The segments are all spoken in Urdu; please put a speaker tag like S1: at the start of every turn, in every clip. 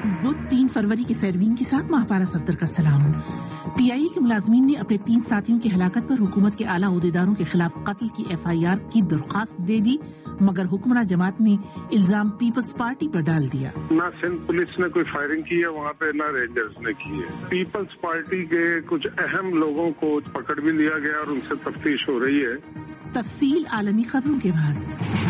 S1: بدھ 3 فروری کے سیروین کے ساتھ ماہپارہ صفدر کا سلام۔ پی آئی اے کے ملازمین نے اپنے 3 ساتھیوں کی ہلاکت پر حکومت کے اعلیٰ عہدیداروں کے خلاف قتل کی FIR کی درخواست دے دی، مگر حکمراں جماعت نے الزام پیپلز پارٹی پر ڈال دیا۔
S2: نہ سندھ پولیس نے کوئی فائرنگ کی ہے وہاں پہ، نہ رینجرز نے کی ہے۔ پیپلز پارٹی کے کچھ اہم لوگوں کو پکڑ بھی لیا گیا اور ان سے تفتیش ہو رہی ہے۔
S1: تفصیل عالمی خبروں کے بعد۔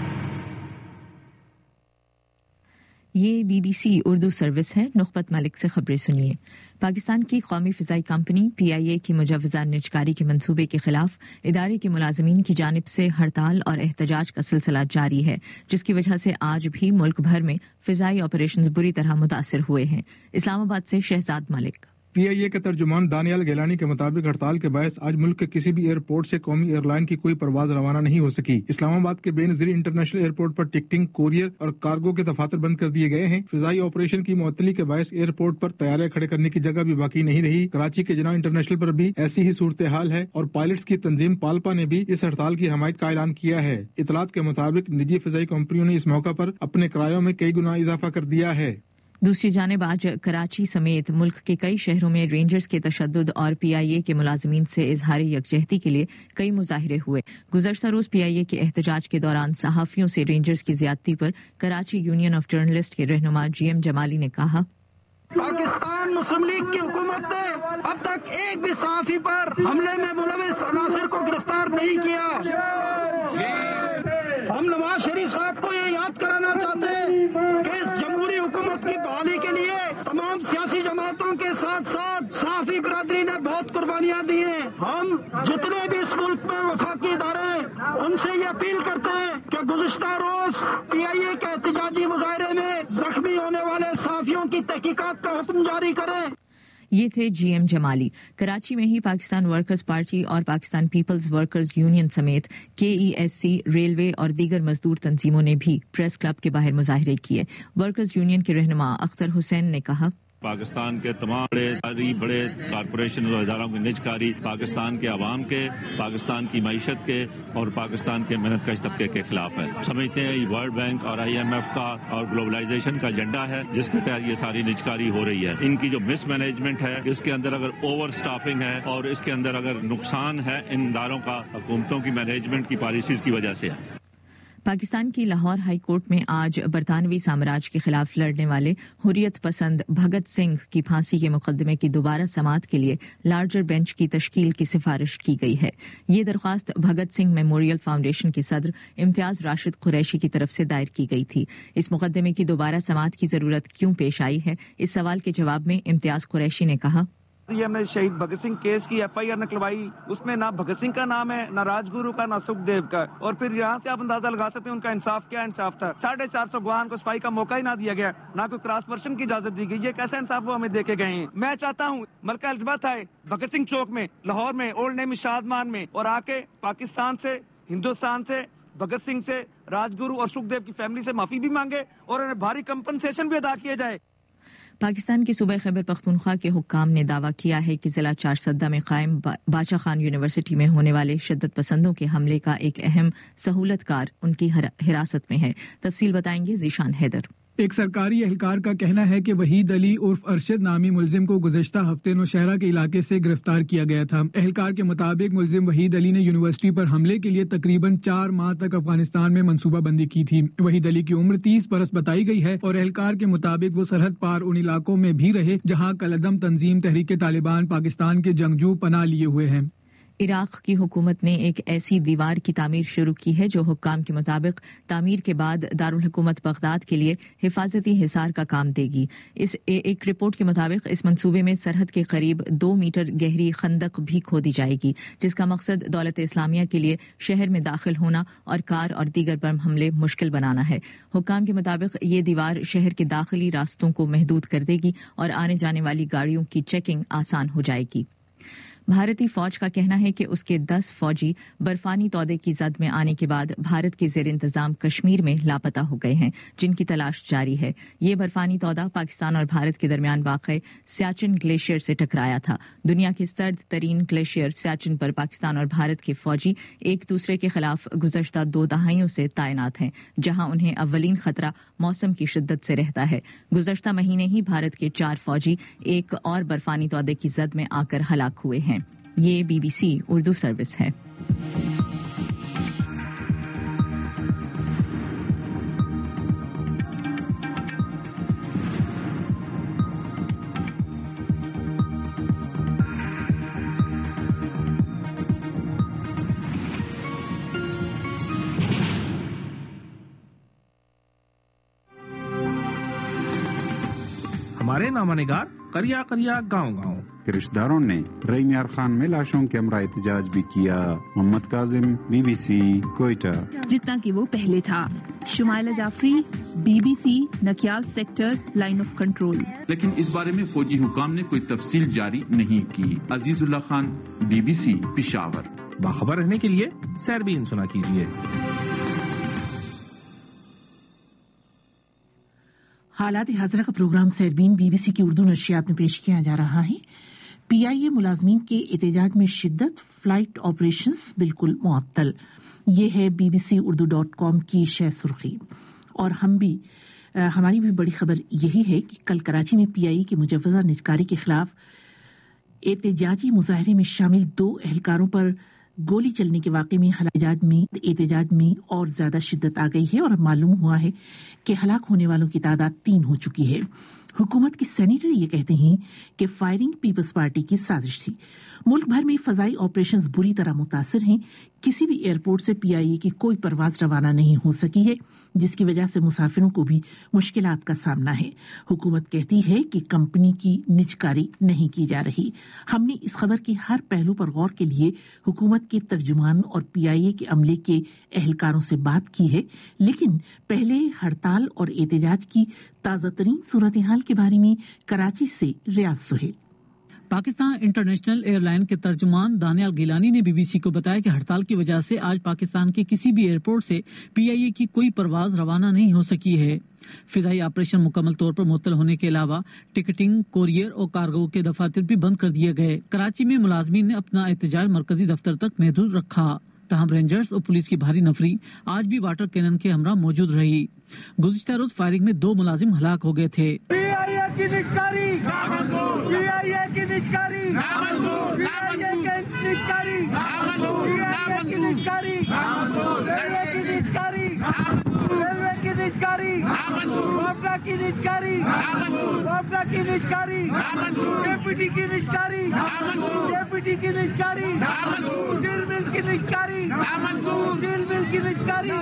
S3: یہ BBC اردو سروس ہے۔ نخبت ملک سے خبریں سنیے۔ پاکستان کی قومی فضائی کمپنی PIA کی مجوزہ نجکاری کے منصوبے کے خلاف ادارے کے ملازمین کی جانب سے ہڑتال اور احتجاج کا سلسلہ جاری ہے، جس کی وجہ سے آج بھی ملک بھر میں فضائی آپریشنز بری طرح متاثر ہوئے ہیں۔ اسلام آباد سے شہزاد ملک۔
S4: PIA کے ترجمان دانیال گیلانی کے مطابق ہڑتال کے باعث آج ملک کے کسی بھی ایئرپورٹ سے قومی ایئر لائن کی کوئی پرواز روانہ نہیں ہو سکی۔ اسلام آباد کے بے نظیر انٹرنیشنل ایئرپورٹ پر ٹکٹنگ، کوریئر اور کارگو کے دفاتر بند کر دیے گئے ہیں۔ فضائی آپریشن کی معطلی کے باعث ایئرپورٹ پر طیارے کھڑے کرنے کی جگہ بھی باقی نہیں رہی۔ کراچی کے جناح انٹرنیشنل پر بھی ایسی ہی صورتحال ہے اور پائلٹس کی تنظیم پالپا نے بھی اس ہڑتال کی حمایت کا اعلان کیا ہے۔ اطلاعات کے مطابق نجی فضائی کمپنیوں نے اس موقع پر اپنے کرایوں میں کئی گنا اضافہ کر دیا ہے۔
S3: دوسری جانب آج کراچی سمیت ملک کے کئی شہروں میں رینجرز کے تشدد اور PIA کے ملازمین سے اظہار یکجہتی کے لیے کئی مظاہرے ہوئے۔ گزشتہ روز PIA کے احتجاج کے دوران صحافیوں سے رینجرز کی زیادتی پر کراچی یونین آف جرنلسٹ کے رہنما GM جمالی نے کہا،
S5: پاکستان مسلم لیگ کی حکومت نے اب تک ایک بھی صحافی پر حملے میں ملوث عناصر کو گرفتار نہیں کیا۔ ہم نواز شریف صاحب کو یہ یاد کرانا چاہتے ہیں کہ اس جمہوری حکومت کی بحالی کے لیے تمام سیاسی جماعتوں کے ساتھ ساتھ صحافی برادری نے بہت قربانیاں دی ہیں۔ ہم جتنے بھی اس ملک میں وفاقی ادارے ہیں ان سے یہ اپیل کرتے ہیں کہ گزشتہ روز PIA کے احتجاجی مظاہرے میں زخمی ہونے والے صحافیوں کی تحقیقات کا حکم جاری کریں۔
S3: یہ تھے GM جمالی۔ کراچی میں ہی پاکستان ورکرز پارٹی اور پاکستان پیپلز ورکرز یونین سمیت KESC، ریلوے اور دیگر مزدور تنظیموں نے بھی پریس کلب کے باہر مظاہرے کیے۔ ورکرز یونین کے رہنما اختر حسین نے کہا،
S6: پاکستان کے تمام بڑے کارپوریشن اور اداروں کی نجکاری پاکستان کے عوام کے، پاکستان کی معیشت کے اور پاکستان کے محنت کش طبقے کے خلاف ہے۔ سمجھتے ہیں ورلڈ بینک اور IMF کا اور گلوبلائزیشن کا ایجنڈا ہے جس کے تحت یہ ساری نجکاری ہو رہی ہے۔ ان کی جو مس مینجمنٹ ہے، اس کے اندر اگر اوور سٹافنگ ہے اور اس کے اندر اگر نقصان ہے ان اداروں کا، حکومتوں کی مینجمنٹ کی پالیسیز کی وجہ سے ہے۔
S3: پاکستان کی لاہور ہائی کورٹ میں آج برطانوی سامراج کے خلاف لڑنے والے حریت پسند بھگت سنگھ کی پھانسی کے مقدمے کی دوبارہ سماعت کے لیے لارجر بینچ کی تشکیل کی سفارش کی گئی ہے۔ یہ درخواست بھگت سنگھ میموریل فاؤنڈیشن کے صدر امتیاز راشد قریشی کی طرف سے دائر کی گئی تھی۔ اس مقدمے کی دوبارہ سماعت کی ضرورت کیوں پیش آئی ہے، اس سوال کے جواب میں امتیاز قریشی نے کہا،
S7: یہ ہم نے شہید بھگت سنگھ کیس کی FIR نکلوائی، اس میں نہ بھگت سنگھ کا نام ہے، نہ راج گرو کا، نہ سکھ دیو کا، اور پھر یہاں سے آپ اندازہ لگا سکتے ہیں ان کا انصاف کیا انصاف تھا۔ 450 گواہان کو صفائی کا موقع ہی نہ دیا گیا، نہ کوئی کراس ورشن کی اجازت دی گئی۔ یہ کیسا انصاف وہ ہمیں دے کے گئے ہیں؟ میں چاہتا ہوں ملکہ الزبتھ آئے بھگت سنگھ چوک میں، لاہور میں، اولڈ نیم شادمان میں، اور آ کے پاکستان سے، ہندوستان سے، بھگت سنگھ سے، راج گرو اور سکھ دیو کی فیملی سے معافی بھی مانگے اور انہیں بھاری کمپنسیشن بھی ادا کیے جائے۔
S3: پاکستان کے صوبہ خیبر پختونخوا کے حکام نے دعویٰ کیا ہے کہ ضلع چارسدہ میں قائم بادشاہ خان یونیورسٹی میں ہونے والے شدت پسندوں کے حملے کا ایک اہم سہولت کار ان کی حراست میں ہے۔ تفصیل بتائیں گے ذیشان حیدر۔
S8: ایک سرکاری اہلکار کا کہنا ہے کہ وحید علی عرف ارشد نامی ملزم کو گزشتہ ہفتے نوشہرہ کے علاقے سے گرفتار کیا گیا تھا۔ اہلکار کے مطابق ملزم وحید علی نے یونیورسٹی پر حملے کے لیے تقریباً 4 ماہ تک افغانستان میں منصوبہ بندی کی تھی۔ وحید علی کی عمر 30 برس بتائی گئی ہے اور اہلکار کے مطابق وہ سرحد پار ان علاقوں میں بھی رہے جہاں کالعدم تنظیم تحریک طالبان پاکستان کے جنگجو پناہ لیے ہوئے ہیں۔
S3: عراق کی حکومت نے ایک ایسی دیوار کی تعمیر شروع کی ہے جو حکام کے مطابق تعمیر کے بعد دارالحکومت بغداد کے لیے حفاظتی حصار کا کام دے گی۔ ایک رپورٹ کے مطابق اس منصوبے میں سرحد کے قریب 2 میٹر گہری خندق بھی کھودی جائے گی، جس کا مقصد دولت اسلامیہ کے لیے شہر میں داخل ہونا اور کار اور دیگر بم حملے مشکل بنانا ہے۔ حکام کے مطابق یہ دیوار شہر کے داخلی راستوں کو محدود کر دے گی اور آنے جانے والی گاڑیوں کی چیکنگ آسان ہو جائے گی۔ بھارتی فوج کا کہنا ہے کہ اس کے 10 فوجی برفانی تودے کی زد میں آنے کے بعد بھارت کے زیر انتظام کشمیر میں لاپتہ ہو گئے ہیں، جن کی تلاش جاری ہے۔ یہ برفانی تودا پاکستان اور بھارت کے درمیان واقع سیاچن گلیشیئر سے ٹکرایا تھا۔ دنیا کے سرد ترین گلیشیئر سیاچن پر پاکستان اور بھارت کے فوجی ایک دوسرے کے خلاف گزشتہ 2 دہائیوں سے تعینات ہیں، جہاں انہیں اولین خطرہ موسم کی شدت سے رہتا ہے۔ گزشتہ مہینے ہی بھارت کے 4 فوجی ایک اور برفانی تودے کی زد میں آ کر ہلاک ہوئے ہیں۔ یہ BBC اردو سروس ہے۔
S9: ہمارے نامہ نگار کریا کریا گاؤں گاؤں
S10: کے رشتہ داروں نے رئی میار خان میں لاشوں کے ہمراہ احتجاج بھی کیا۔ محمد کاظم، BBC کوئٹہ۔
S11: جتنا کہ وہ پہلے تھا۔ Shumaila Jafri, BBC Nakyal sector line of control.
S12: لیکن اس بارے میں فوجی حکام نے کوئی تفصیل جاری نہیں کی۔ عزیز اللہ خان، BBC پشاور۔
S9: باخبر رہنے کے لیے سیربین سنا کیجیے۔
S1: حالات حاضرہ کا پروگرام سیربین BBC کی اردو نشریات میں پیش کیا جا رہا ہے۔ PIA ملازمین کے احتجاج میں شدت، فلائٹ آپریشنز بالکل معطل۔ یہ ہے bbcurdu.com کی شہ سرخی۔ اور ہماری بھی بڑی خبر یہی ہے کہ کل کراچی میں PIA کی مجوزہ نجکاری کے خلاف احتجاجی مظاہرے میں شامل 2 اہلکاروں پر گولی چلنے کے واقعے میں احتجاج میں اور زیادہ شدت آ گئی ہے اور اب معلوم ہوا ہے کہ ہلاک ہونے والوں کی تعداد 3 ہو چکی ہے۔ حکومت کے سینیٹر یہ کہتے ہیں کہ فائرنگ پیپلز پارٹی کی سازش تھی۔ ملک بھر میں فضائی آپریشنز بری طرح متاثر ہیں۔ کسی بھی ایئرپورٹ سے PIA کی کوئی پرواز روانہ نہیں ہو سکی ہے، جس کی وجہ سے مسافروں کو بھی مشکلات کا سامنا ہے۔ حکومت کہتی ہے کہ کمپنی کی نجکاری نہیں کی جا رہی۔ ہم نے اس خبر کے ہر پہلو پر غور کے لیے حکومت کے ترجمان اور PIA کے عملے کے اہلکاروں سے بات کی ہے، لیکن پہلے ہڑتال اور احتجاج کی تازہ ترین صورتحال کے بارے میں کراچی سے Riaz Sohail.
S13: Pakistan international airline کے ترجمان دانیال گیلانی نے BBC کو بتایا کہ ہڑتال کی وجہ سے آج پاکستان کے کسی بھی ایئرپورٹ سے PIA کی کوئی پرواز روانہ نہیں ہو سکی ہے۔ فضائی آپریشن مکمل طور پر معطل ہونے کے علاوہ ٹکٹنگ، کوریئر اور کارگو کے دفاتر بھی بند کر دیے گئے۔ کراچی میں ملازمین نے اپنا احتجاج مرکزی دفتر تک محدود رکھا، تاہم رینجرز اور پولیس کی بھاری نفری آج بھی واٹر کینن کے ہمراہ موجود رہی۔ گزشتہ روز فائرنگ میں 2 ملازم ہلاک ہو گئے تھے۔
S5: PIA کی نجکاری، PIA کی نجکاری، PIA کی نجکاری، PIA کی نجکاری، ریلوے کی نجکاری، ریلوے کی نجکاری، وابڈا کی نجکاری، وابڈا کی نجکاری، ڈیپٹی کی نجکاری، ڈیپٹی کی نجکاری، اسٹیل مل کی نجکاری، اسٹیل مل کی نجکاری۔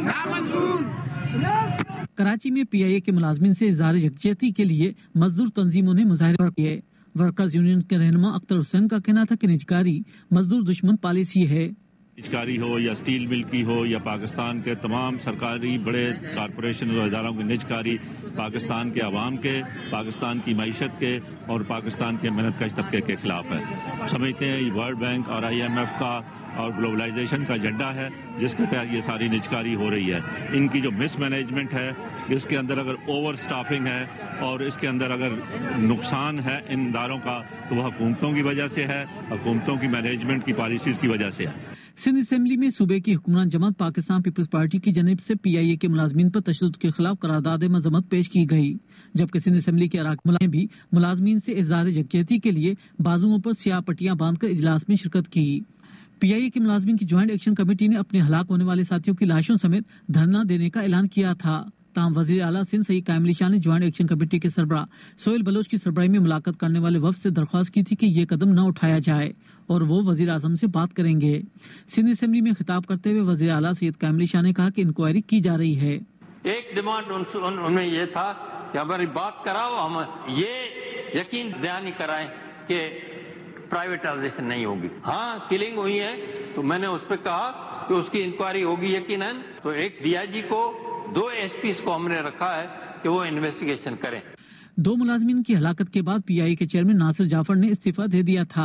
S13: کراچی میں PIA کے ملازمین سے اظہار یکجہتی کے لیے مزدور تنظیموں نے مظاہرے کیے۔ ورکرز یونین کے رہنما اختر حسین کا کہنا تھا کہ نجکاری مزدور دشمن پالیسی ہے۔
S6: نجکاری ہو یا اسٹیل مل کی ہو یا پاکستان کے تمام سرکاری بڑے کارپوریشن اور اداروں کی نجکاری پاکستان کے عوام کے، پاکستان کی معیشت کے اور پاکستان کے محنت کش طبقے کے خلاف ہے۔ سمجھتے ہیں یہ ورلڈ بینک اور IMF کا اور گلوبلائزیشن کا ایجنڈا ہے، جس کے تحت یہ ساری نجکاری ہو رہی ہے۔ ان کی جو مس مینجمنٹ ہے، اس کے اندر اگر اوور سٹافنگ ہے اور اس کے اندر اگر نقصان ہے ان اداروں کا، تو وہ حکومتوں کی وجہ سے ہے، حکومتوں کی مینجمنٹ کی پالیسیز کی وجہ سے ہے۔
S13: سندھ اسمبلی میں صوبے کی حکمران جماعت پاکستان پیپلز پارٹی کی جانب سے PIA کے ملازمین پر تشدد کے خلاف قرارداد مذمت پیش کی گئی، جبکہ سندھ اسمبلی کے اراکین نے بھی ملازمین سے اظہار یکجہتی کے لیے بازوؤں پر سیاہ پٹیاں باندھ کر اجلاس میں شرکت کی۔ PIA کے ملازمین کی جوائنٹ ایکشن کمیٹی نے اپنے ہلاک ہونے والے ساتھیوں کی لاشوں سمیت دھرنا دینے کا اعلان کیا تھا، تاہم وزیر اعلیٰ سندھ سعید قائم علی شاہ نے جوائنٹ ایکشن کمیٹی کے سربراہ سہیل بلوچ کی سربراہی میں ملاقات کرنے والے وفد سے درخواست کی تھی کہ یہ قدم نہ اٹھایا جائے اور وہ وزیر اعظم سے بات کریں گے۔ سندھ اسمبلی میں خطاب کرتے ہوئے وزیر اعلیٰ سید قائم علی شاہ نے کہا کہ انکوائری کی جا رہی ہے۔
S14: ایک ڈیمانڈ ان میں یہ تھا کہ ہماری بات کراؤ، ہم یہ یقین دہانی کرائیں کہ پرائیویٹائزیشن نہیں ہوگی۔ ہاں کلنگ ہوئی ہے تو میں نے اس پہ کہا کہ اس کی انکوائری ہوگی یقیناً، تو ایک DIG کو 2 SPs کو ہم نے رکھا ہے کہ وہ انویسٹیگیشن کریں۔
S13: 2 ملازمین کی ہلاکت کے بعد PIA کے چیئرمین ناصر جعفر نے استعفیٰ دے دیا تھا۔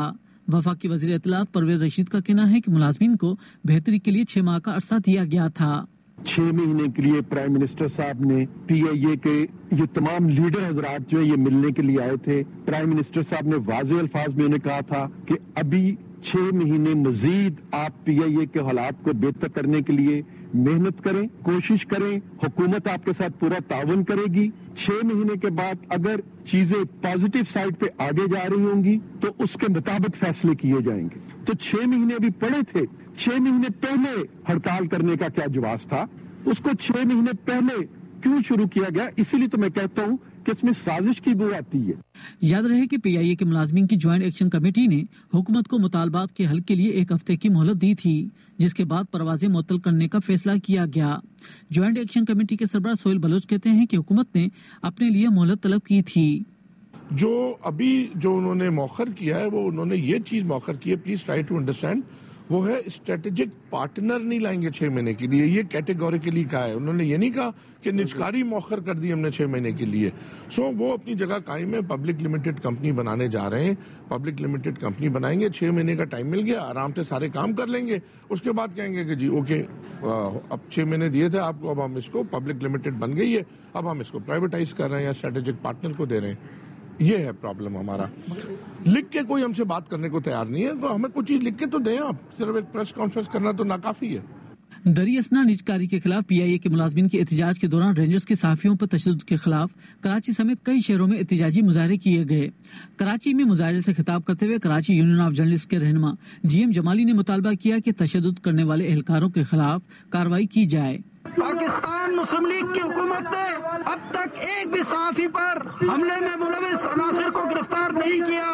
S13: वफाकी वजीर इत्तलात परवेज रशीद का कहना है कि मुलाजमीन को बेहतरी के लिए 6 माह का अरसा दिया गया था।
S15: 6 महीने के लिए प्राइम मिनिस्टर साहब ने PIA के ये तमाम लीडर हजरात जो है ये मिलने के लिए आए थे। प्राइम मिनिस्टर साहब ने वाज़ेह अल्फाज में उन्हें कहा था कि अभी 6 महीने मजीद आप PIA के हालात को बेहतर करने के लिए मेहनत करें, कोशिश करें, हुकूमत आपके साथ पूरा ताउन करेगी। 6 महीने के बाद अगर चीजें पॉजिटिव साइड पे आगे जा रही होंगी तो उसके मुताबिक फैसले किए जाएंगे। तो 6 महीने अभी पड़े थे, 6 महीने पहले हड़ताल करने का क्या जवाब था, उसको 6 महीने पहले क्यों शुरू किया गया? इसीलिए तो मैं कहता हूं कि इसमें साजिश की बू आती है।
S13: याद रहे कि PIA के मुलाजमीन की ज्वाइंट एक्शन कमेटी ने हुकूमत को मुतालबात के हल के लिए 1 हफ्ते की मोहलत दी थी, जिसके बाद परवाजें मुअत्तल करने का फैसला किया गया। ज्वाइंट एक्शन कमेटी के सरबराह सोहेल बलोच कहते हैं कि हुकूमत ने अपने लिए मोहलत तलब की थी।
S16: जो अभी जो उन्होंने मौखर किया है, वो उन्होंने ये चीज मौखर की है, प्लीज ट्राई टू अंडरस्टैंड, वो है स्ट्रेटेजिक पार्टनर नहीं लाएंगे 6 महीने के लिए। ये कैटेगोरिकली कहा है, उन्होंने ये नहीं कहा कि निजकारी मौखर कर दी हमने 6 महीने के लिए। सो वो अपनी जगह कायम है, पब्लिक लिमिटेड कंपनी बनाने जा रहे हैं, पब्लिक लिमिटेड कंपनी बनाएंगे, 6 महीने का टाइम मिल गया, आराम से सारे काम कर लेंगे, उसके बाद कहेंगे कि जी ओके अब 6 महीने दिए थे आपको, अब हम इसको पब्लिक लिमिटेड बन गई है, अब हम इसको प्राइवेटाइज कर रहे हैं या स्ट्रेटेजिक पार्टनर को दे रहे हैं। ये है प्रॉब्लम हमारा। लिख के कोई हमसे बात करने को तैयार नहीं है, तो हमें कुछ चीज लिख के तो दें आप, सिर्फ एक प्रेस कॉन्फ्रेंस करना तो नाकाफी है।
S13: दरी असना निजकारी के खिलाफ PIA के मुलाजमीन के एहतजाज के दौरान रेंजर्स के सहाफियों पर तशद्दुद के खिलाफ कराची समेत कई शहरों में एहतजाजी मुजाहरे किए गए। कराची में मुजाहरे से खिताब करते हुए कराची यूनियन ऑफ जर्नलिस्ट के रहनुमा GM जमाली ने मुतालबा किया कि तशद्दुद करने वाले एहलकारों के खिलाफ कार्रवाई की जाए।
S5: पाकिस्तान मुस्लिम लीग की हुकूमत ने अब तक एक भी सहाफी पर हमले में मुलविस अनासिर को गिरफ्तार नहीं किया।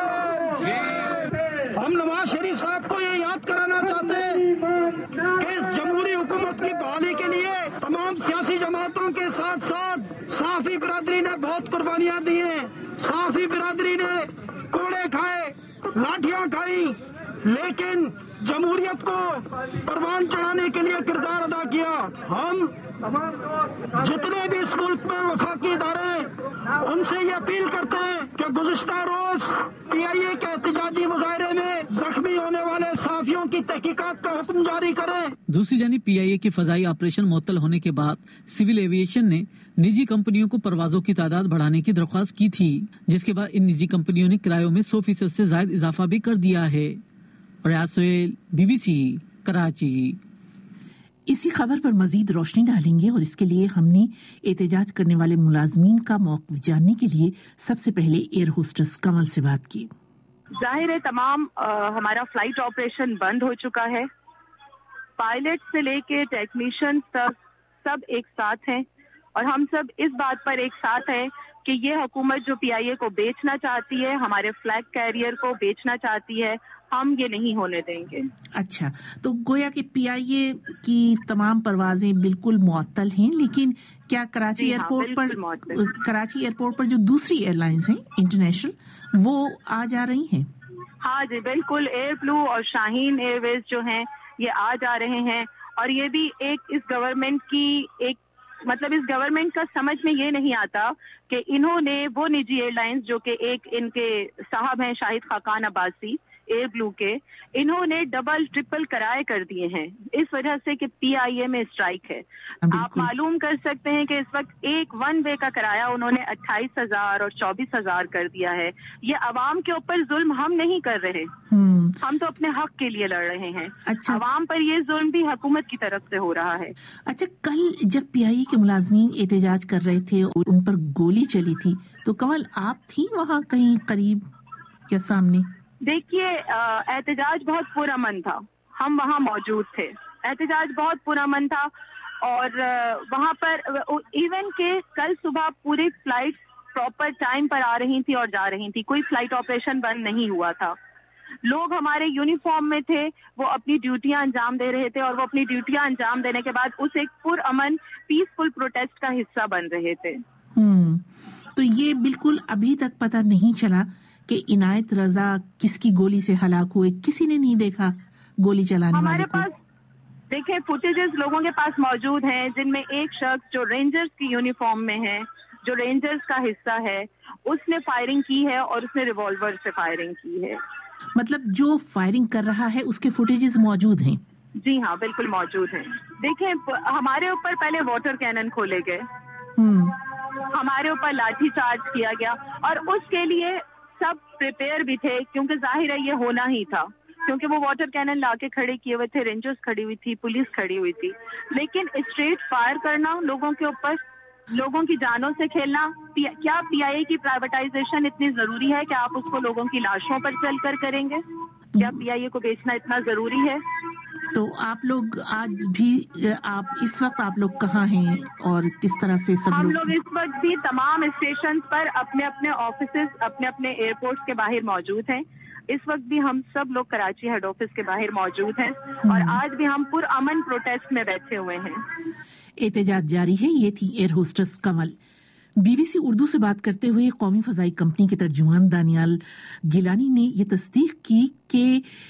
S5: हम नवाज शरीफ साहब को ये याद कराना चाहते हैं कि इस जमहूरी हुकूमत की बहाली के लिए तमाम सियासी जमातों के साथ साथ सहाफी बिरादरी ने बहुत कुर्बानियां दी हैं। सहाफी बिरादरी ने कोड़े खाए, लाठियां खाई, लेकिन जमहूरियत को परवान चढ़ाने के लिए किरदार अदा किया। हम जितने भी इस मुल्क में वफाकी इदारे उनसे ये अपील करते हैं कि गुज़िश्ता रोज PIA के एहतजाजी मुजाहरे में जख्मी होने वाले सहाफियों की तहकीकात का हुक्म जारी करें।
S13: दूसरी जानिब PIA के फजाई ऑपरेशन मुअत्तल होने के बाद सिविल एविएशन ने निजी कंपनियों को परवाजों की तादाद बढ़ाने की दरख्वास्त की थी, जिसके बाद इन निजी कंपनियों ने किरायों में 100% से ज्यादा इजाफा भी कर दिया है। रियाज सोहेल, BBC, कराची।
S1: इसी खबर पर मजीद रोशनी डालेंगे और इसके लिए हमने एहतजाज करने वाले मुलाजमीन का मौक़िफ़ जानने के लिए सबसे पहले एयर होस्टेस कमल से बात की।
S17: जाहिर है तमाम हमारा फ्लाइट ऑपरेशन बंद हो चुका है। पायलट से लेके टेक्नीशियन तक सब एक साथ हैं और हम सब इस बात पर एक साथ हैं कि ये हुकूमत जो PIA को बेचना चाहती है, हमारे फ्लैग कैरियर को बेचना चाहती है, हम ये नहीं होने देंगे। अच्छा, तो गोया कि PIA की तमाम परवाजें बिल्कुल मुअत्तल हैं, लेकिन क्या कराची एयरपोर्ट पर जो दूसरी एयरलाइंस हैं इंटरनेशनल, वो आ जा रही हैं? हाँ जी बिल्कुल, एयर ब्लू और शाहीन एयरवेज जो हैं ये आ जा रहे हैं। और ये भी एक इस गवर्नमेंट की एक मतलब इस गवर्नमेंट का समझ में ये नहीं आता कि इन्होंने वो निजी एयरलाइंस जो कि एक इनके साहब हैं शाहिद खाकान अब्बासी एयर ब्लू के, इन्होंने डबल ट्रिपल किराए कर दिए हैं इस वजह से कि PIA में स्ट्राइक है। आप मालूम कर सकते हैं कि इस वक्त एक वन वे का किराया उन्होंने 28,000 और 24,000 कर दिया है। ये अवाम के ऊपर जुल्म हम नहीं कर रहे, हम तो अपने हक के लिए लड़ रहे हैं। अच्छा, अवाम पर ये जुल्म भी हुकूमत की तरफ से हो रहा है। अच्छा, कल जब PIA के मुलाजमीन एहतजाज कर रहे थे और उन पर गोली चली थी, तो कमल आप थी वहाँ कहीं करीब या सामने? देखिए, एहतजाज बहुत पुरअमन था, हम वहाँ मौजूद थे। एहतजाज बहुत पुरअमन था और वहाँ पर इवन के कल सुबह पूरी फ्लाइट प्रॉपर टाइम पर आ रही थी और जा रही थी, कोई फ्लाइट ऑपरेशन बंद नहीं हुआ था। लोग हमारे यूनिफॉर्म में थे, वो अपनी ड्यूटियां अंजाम दे रहे थे और वो अपनी ड्यूटियां अंजाम देने के बाद उस एक पुरअमन पीसफुल प्रोटेस्ट का हिस्सा बन रहे थे। तो ये बिल्कुल अभी तक पता नहीं चला कि इनायत रजा किसकी गोली से हलाक हुए, किसी ने नहीं देखा गोली चलाने वाले को? हमारे पास देखिए फुटेजेस लोगों के पास मौजूद हैं, जिनमें एक शख्स जो रेंजर्स की यूनिफॉर्म में है, जो रेंजर्स का हिस्सा है, उसने फायरिंग की है और उसने रिवॉल्वर से फायरिंग की है।
S1: مطلب جو فائرنگ کر رہا ہے اس کے فوٹیجز موجود ہیں؟
S17: جی ہاں بالکل موجود ہیں. دیکھیں ہمارے اوپر پہلے واٹر کینن کھولے گئے, ہمارے اوپر لاٹھی چارج کیا گیا, اور اس کے لیے سب پریپیئر بھی تھے کیونکہ ظاہر ہے یہ ہونا ہی تھا, کیونکہ وہ واٹر کینن لا کے کھڑے کیے ہوئے تھے, رینجرز کھڑی ہوئی تھی, پولیس کھڑی ہوئی تھی. لیکن اسٹریٹ فائر کرنا لوگوں کے اوپر, لوگوں کی جانوں سے کھیلنا, کیا پی آئی اے کی پرائیویٹائزیشن اتنی ضروری ہے کہ آپ اس کو لوگوں کی لاشوں پر چل کر کریں گے؟ کیا پی آئی اے کو بیچنا اتنا ضروری ہے؟
S1: تو آپ لوگ آج بھی, اس وقت آپ لوگ کہاں ہیں اور کس طرح سے سب
S17: ہم لوگ اس وقت بھی تمام اسٹیشن پر اپنے اپنے آفیسز, اپنے اپنے ایئرپورٹس کے باہر موجود ہیں. اس وقت بھی ہم سب لوگ کراچی ہیڈ آفس کے باہر موجود ہیں, اور آج بھی ہم پرامن پروٹیسٹ میں بیٹھے ہوئے ہیں.
S1: احتجاج جاری ہے. یہ تھی air hostess Kanwal. B B C Urdu سے بات کرتے ہوئے قومی فضائی کمپنی کے ترجمان دانیال گیلانی نے یہ تصدیق کی کہ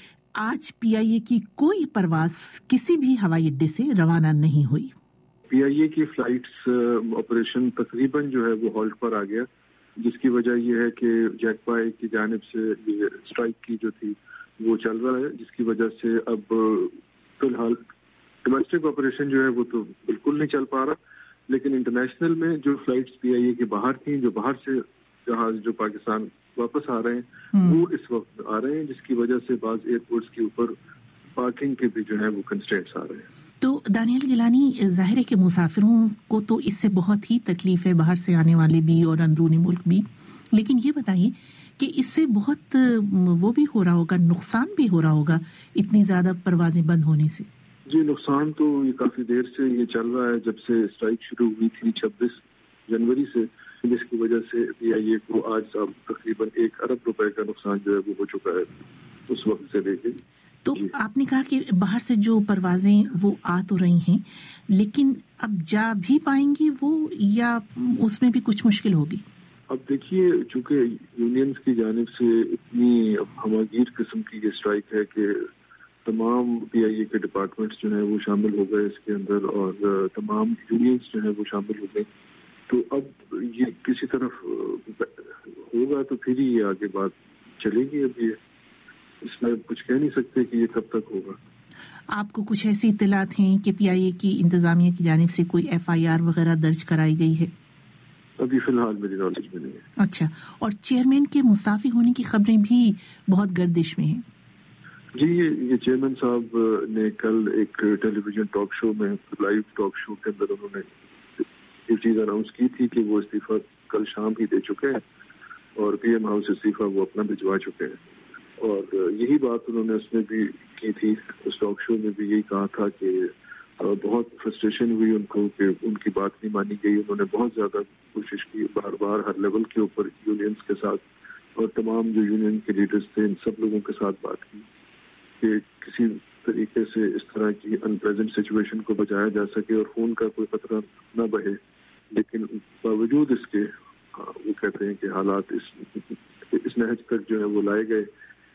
S1: آج پی آئی اے کی کوئی پرواز کسی بھی ہوائی اڈے سے روانہ نہیں ہوئی.
S18: پی آئی اے کی فلائٹس آپریشن تقریباً جو ہے وہ ہالٹ پر آ گیا, جس کی وجہ یہ ہے کہ جیکپائی کی جانب سے یہ اسٹرائک کی جو تھی وہ چل رہا ہے, جس کی وجہ سے اب فی الحال ڈومیسٹک آپریشن جو ہے وہ تو بالکل نہیں چل پا رہا, لیکن انٹرنیشنل میں جو فلائٹس پی آئی اے کے باہر تھیں, جو باہر سے جہاز جو پاکستان واپس آ رہے ہیں وہ اس وقت آ رہے ہیں, جس کی وجہ سے بعض ایئرپورٹس کے اوپر پارکنگ کے بھی جو ہے وہ کنسٹرینٹس آ رہے ہیں.
S1: تو دانیال گیلانی, ظاہر ہے کہ مسافروں کو تو اس سے بہت ہی تکلیف ہے, باہر سے آنے والے بھی اور اندرونی ملک بھی, لیکن یہ بتائیے کہ اس سے بہت وہ بھی ہو رہا ہوگا, نقصان بھی ہو رہا ہوگا اتنی زیادہ پروازیں بند ہونے سے.
S18: جی نقصان تو یہ کافی دیر سے یہ چل رہا ہے, جب سے اسٹرائک شروع ہوئی تھی 26 جنوری سے, جس کی وجہ سے پی آئی اے کو آج تقریباً 1 ارب روپے کا نقصان جو ہے وہ ہو چکا ہے اس وقت سے لے کے.
S1: تو آپ نے کہا کہ باہر سے جو پروازیں وہ آ تو رہی ہیں, لیکن اب جا بھی پائیں گی وہ, یا اس میں بھی کچھ مشکل ہوگی؟
S18: اب دیکھیے, چونکہ یونینز کی جانب سے اتنی ہماگیر قسم کی یہ اسٹرائک ہے کہ تمام پی آئی اے کے ڈپارٹمنٹس جو ہیں وہ شامل ہو گئے اس کے اندر, اور تمام یونینز جو ہیں وہ شامل ہو گئے, تو اب یہ کسی طرف ہوگا تو پھر ہی یہ آگے بات چلے گی. اب یہ اس میں کچھ کہہ نہیں سکتے کہ یہ کب تک ہوگا.
S1: آپ کو کچھ ایسی اطلاعات ہیں کہ پی آئی اے کی انتظامیہ کی جانب سے کوئی ایف آئی آر وغیرہ درج کرائی گئی ہے؟
S18: ابھی فی الحال میری نالج میں نہیں ہے.
S1: اچھا, اور چیئرمین کے مستعفی ہونے کی خبریں بھی بہت گردش میں ہیں.
S18: جی, یہ چیئرمین صاحب نے کل ایک ٹیلی ویژن ٹاک شو میں, لائیو ٹاک شو کے اندر انہوں نے یہ چیز اناؤنس کی تھی کہ وہ استعفیٰ کل شام ہی دے چکے ہیں, اور پی ایم ہاؤس استعفیٰ وہ اپنا بھجوا چکے ہیں. اور یہی بات انہوں نے اس میں بھی کی تھی, اس ٹاک شو میں بھی یہی کہا تھا کہ بہت فرسٹریشن ہوئی ان کو کہ ان کی بات نہیں مانی گئی. انہوں نے بہت زیادہ کوشش کی, بار بار ہر لیول کے اوپر یونینز کے ساتھ اور تمام جو یونین کے لیڈرز تھے ان سب لوگوں کے ساتھ بات کی کہ کسی طریقے سے اس طرح کی ان پریزنٹ سچویشن کو بچایا جا سکے اور خون کا کوئی قطرہ نہ بہے. لیکن باوجود اس کے وہ کہتے ہیں کہ حالات اس نہج تک جو ہے وہ لائے گئے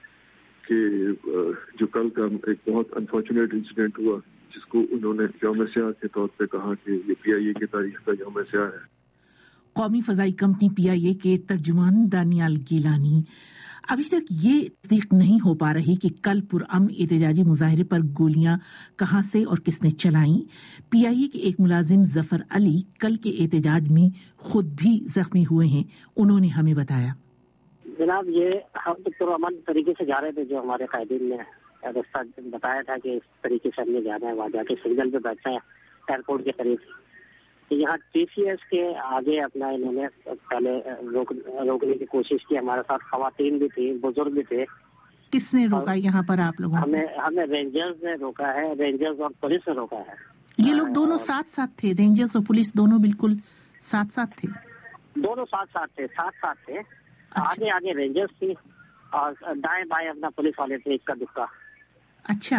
S18: کہ جو کل کا ایک بہت انفارچونیٹ انسیڈنٹ ہوا, جس کو انہوں نے یوم سیاہ کے طور پہ کہا کہ یہ پی آئی اے کی تاریخ کا یوم سیاہ ہے.
S1: قومی فضائی کمپنی پی آئی اے کے ترجمان دانیال گیلانی, ابھی تک یہ تصدیق نہیں ہو پا رہی کہ کل پرامن احتجاجی مظاہرے پر گولیاں کہاں سے اور کس نے چلائیں. پی آئی اے کے ایک ملازم ظفر علی کل کے احتجاج میں خود بھی زخمی ہوئے ہیں. انہوں نے ہمیں بتایا,
S19: جناب یہ ہم تو پرامن طریقے سے جا رہے تھے, جو ہمارے قائدین نے راستہ بتایا تھا کہ اس طریقے سے ہم نے جانا ہے, وہاں جا کے سگنل پہ بیٹھا ہے ایئرپورٹ کے قریب. یہاں ٹی سی ایس کے آگے اپنا انہوں نے پہلے روکنے کی کوشش کی. ہمارے ساتھ خواتین بھی تھی, بزرگ بھی تھے.
S1: کس نے روکا یہاں پر آپ لوگوں کو؟
S19: ہمیں رینجرز نے روکا ہے, رینجرز اور پولیس نے روکا ہے.
S1: یہ لوگ دونوں ساتھ ساتھ تھے, رینجرز اور پولیس دونوں بالکل ساتھ ساتھ تھے؟
S19: دونوں ساتھ ساتھ تھے. آگے رینجرز تھی اور دائیں بائیں اپنا پولیس والے تھے, ایک کا دکا.
S1: اچھا,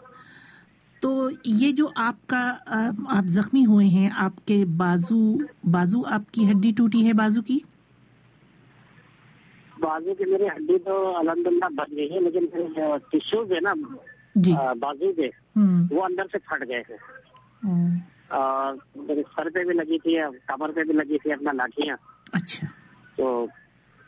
S1: تو یہ جو آپ زخمی ہوئے ہیں, آپ کے بازو آپ کی ہڈی ٹوٹی ہے بازو کی
S19: میری ہڈی تو الحمدللہ بچ گئی ہے, لیکن ٹیشوز ہے نا بازو کے وہ اندر سے پھٹ گئے تھے. اور میرے سر پہ بھی لگی تھی, کمر پہ بھی لگی تھی اپنا لاٹھیاں.
S1: اچھا,
S19: تو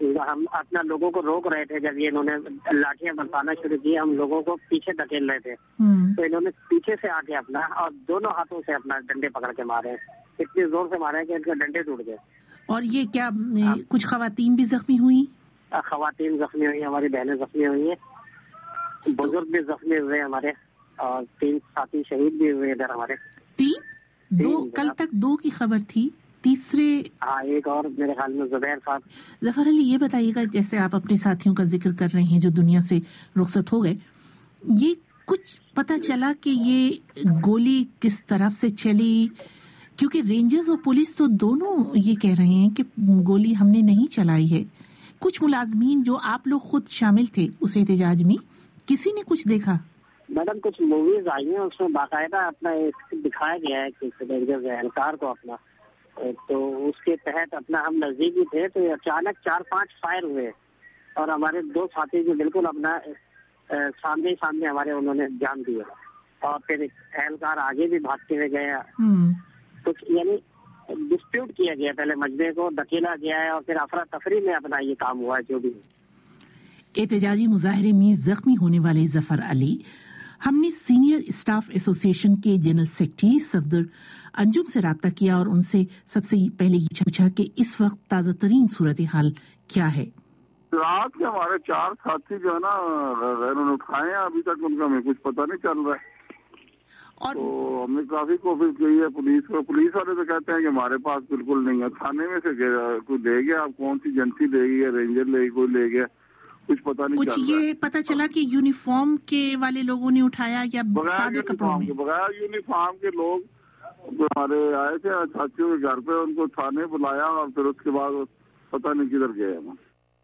S19: ہم اپنا لوگوں کو روک رہے تھے. جب یہ انہوں نے لاٹیاں برسانا شروع کی, ہم لوگوں کو پیچھے دھکیل رہے تھے, تو انہوں نے پیچھے سے آ کے اپنا اور دونوں ہاتھوں سے اپنا ڈنڈے پکڑ کے مارے, اتنی زور سے مارے کہ ان کے ڈنڈے ٹوٹ گئے.
S1: اور یہ کیا کچھ خواتین بھی زخمی ہوئی؟
S19: خواتین زخمی ہوئی, ہماری بہنیں زخمی ہوئی ہیں, بزرگ بھی زخمی ہوئے ہمارے, اور 3 ساتھی شہید بھی ہوئے ادھر ہمارے.
S1: 3 کل تک 2 کی خبر تھی, تیسرے
S19: ایک اور میرے خیال میں زبیر صاحب.
S1: ظفر علی, یہ بتائیے گا, جیسے آپ اپنے ساتھیوں کا ذکر کر رہے ہیں جو دنیا سے رخصت ہو گئے, یہ کچھ پتا چلا کہ یہ گولی کس طرف سے چلی؟ کیونکہ رینجرز اور پولیس تو دونوں یہ کہہ رہے ہیں کہ گولی ہم نے نہیں چلائی ہے. کچھ ملازمین جو آپ لوگ خود شامل تھے اس احتجاج میں, کسی نے کچھ دیکھا؟
S19: میڈم کچھ موویز آئی ہیں, اس میں باقاعدہ اپنا دکھایا گیا ہے کہ رینجرز اہلکار کو اپنا, تو اس کے تحت اپنا ہم نزدیک ہی تھے, تو اچانک 4-5 فائر ہوئے اور ہمارے 2 ساتھی جو بالکل اپنا سامنے ہمارے انہوں نے جان دیا, اور پھر اہلکار آگے بھی بھاگتے ہوئے گئے. کچھ یعنی ڈسپیوٹ کیا گیا, پہلے مجمع کو دھکیلا گیا ہے اور پھر افراتفری میں اپنا یہ کام ہوا ہے جو بھی.
S1: احتجاجی مظاہرے میں زخمی ہونے والے ظفر علی, ہم نے سینئر اسٹاف ایسوسی ایشن کے جنرل سیکرٹری صفدر انجم سے رابطہ کیا اور ان سے سب سے پہلے یہ پوچھا کہ اس وقت تازہ ترین صورتحال کیا ہے.
S20: رات کے ہمارے 4 ساتھی جو ہے نا انہوں نے اٹھائے ہیں, ابھی تک ان کا ہمیں کچھ پتہ نہیں چل رہا ہے. اور تو ہم نے کافی کوشش کی ہے پولیس کو, پولیس والے تو کہتے ہیں کہ ہمارے پاس بالکل نہیں ہے. تھانے میں سے کوئی لے گیا, اب کون سی ایجنسی لے گئی ہے, رینجر لے گئی, کوئی لے گیا, کچھ پتہ نہیں چل رہا.
S1: کچھ یہ پتہ چلا کہ یونیفارم کے والے لوگوں نے اٹھایا یا سادے کپڑوں میں؟
S20: بغیر یونیفارم کے لوگ ہمارے آئے تھے ساتھیوں کے گھر پہ, ان کو تھانے بلایا اور پھر اس کے بعد پتہ نہیں کدھر گئے ہم.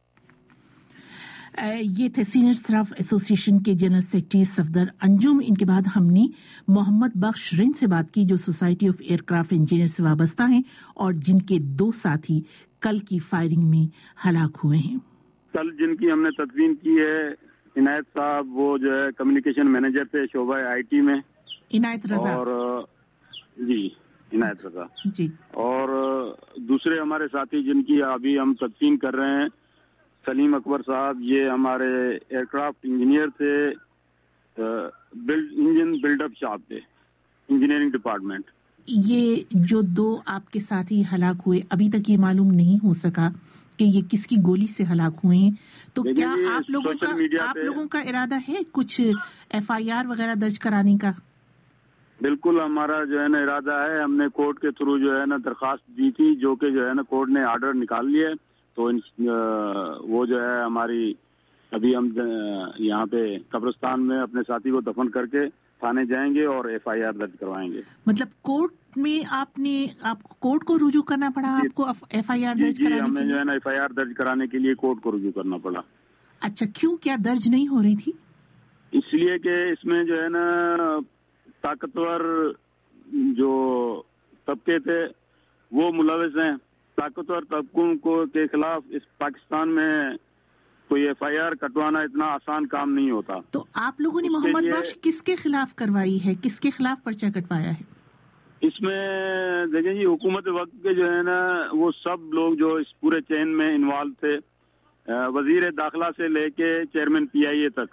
S1: یہ تھے سینئر اسٹاف ایسوسی ایشن کے جنرل سیکرٹری صفدر انجم. ان کے بعد ہم نے محمد بخش رند سے بات کی جو society of aircraft engineer سے وابستہ ہیں اور جن کے 2 ساتھی کل کی فائرنگ میں ہلاک ہوئے ہیں.
S21: کل جن کی ہم نے تدفین کی ہے عنایت صاحب, وہ جو ہے کمیونیکیشن مینیجر تھے شعبہ IT میں.
S1: عنایت رضا.
S21: اور جی عنایت رضا
S1: جی.
S21: اور دوسرے ہمارے ساتھی جن کی ابھی ہم تدفین کر رہے ہیں سلیم اکبر صاحب, یہ ہمارے ایئر کرافٹ انجینئر تھے, انجن بلڈ اپ شاپ تھے, انجینئرنگ ڈپارٹمنٹ.
S1: یہ جو 2 آپ کے ساتھی ہلاک ہوئے, ابھی تک یہ معلوم نہیں ہو سکا کہ یہ کس کی گولی سے ہلاک ہوئے ہیں, تو کیا آپ لوگوں کا ارادہ ہے کچھ FIR وغیرہ درج کرانے کا؟
S21: بالکل ہمارا جو ہے نا ارادہ ہے. ہم نے کورٹ کے تھرو جو ہے نا درخواست دی تھی, جو کہ جو ہے نا کورٹ نے آرڈر نکال لیے, تو وہ جو ہے ہماری ابھی ہم یہاں پہ قبرستان میں اپنے ساتھی کو دفن کر کے تھانے جائیں گے اور FIR درج کروائیں گے.
S1: مطلب کورٹ میں آپ کورٹ کو رجوع کرنا پڑا آپ کو FIR درج کرانے کے لیے؟
S21: ہمیں جو ہے نا FIR درج کرانے کے لیے کورٹ کو رجوع کرنا پڑا.
S1: اچھا, کیوں, کیا درج نہیں ہو رہی تھی؟
S21: اس لیے کہ اس میں جو ہے نا طاقتور جو طبقے تھے وہ ملوث ہیں. طاقتور طبقوں کو کے خلاف اس پاکستان میں کوئی FIR کٹوانا اتنا آسان کام نہیں ہوتا.
S1: تو آپ لوگوں نے محمد بخش کس کے خلاف کروائی ہے, کس کے خلاف پرچہ کٹوایا ہے؟
S21: اس میں دیکھیں جی, حکومت وقت کے جو ہے نا وہ سب لوگ جو اس پورے چین میں انوالو تھے, وزیر داخلہ سے لے کے چیئرمین PIA تک,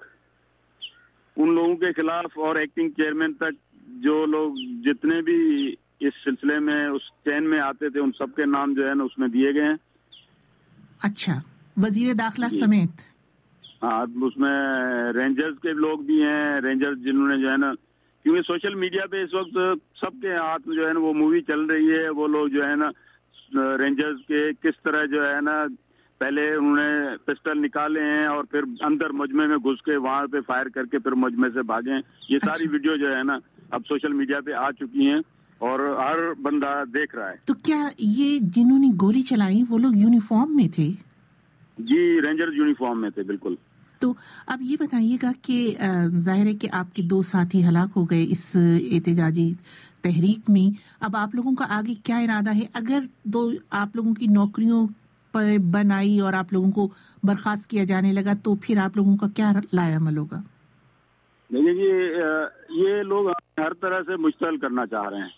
S21: ان لوگوں کے خلاف اور ایکٹنگ چیئرمین تک جو لوگ جتنے بھی اس سلسلے میں اس چین میں آتے تھے, ان سب کے نام جو ہے نا اس میں دیے گئے ہیں.
S1: اچھا, وزیر داخلہ سمیت؟
S21: ہاں, اس میں رینجرز کے لوگ بھی ہیں, رینجرز جنہوں نے جو ہے نا, کیونکہ سوشل میڈیا پہ اس وقت سب کے ہاتھ میں جو ہے نا وہ مووی چل رہی ہے, وہ لوگ جو ہے نا رینجرز کے کس طرح جو ہے نا پہلے انہوں نے پسٹل نکالے ہیں اور پھر اندر مجمع میں گھس کے وہاں پہ فائر کر کے پھر مجمع سے بھاگے. یہ ساری ویڈیو جو ہے نا اب سوشل میڈیا پہ آ چکی ہیں اور ہر بندہ دیکھ رہا ہے.
S1: تو کیا یہ جنہوں نے گولی چلائی وہ لوگ یونیفارم میں تھے؟
S21: جی, رینجر یونیفارم میں تھے بالکل.
S1: تو اب یہ بتائیے گا کہ ظاہر ہے کہ آپ کے 2 ساتھی ہلاک ہو گئے اس احتجاجی تحریک میں, اب آپ لوگوں کا آگے کیا ارادہ ہے؟ اگر آپ لوگوں کی نوکریوں پر بن آئی اور آپ لوگوں کو برخاست کیا جانے لگا تو پھر آپ لوگوں کا کیا لائے عمل ہوگا؟
S21: دیکھیے جی, یہ لوگ ہر طرح سے مشتعل کرنا چاہ رہے ہیں.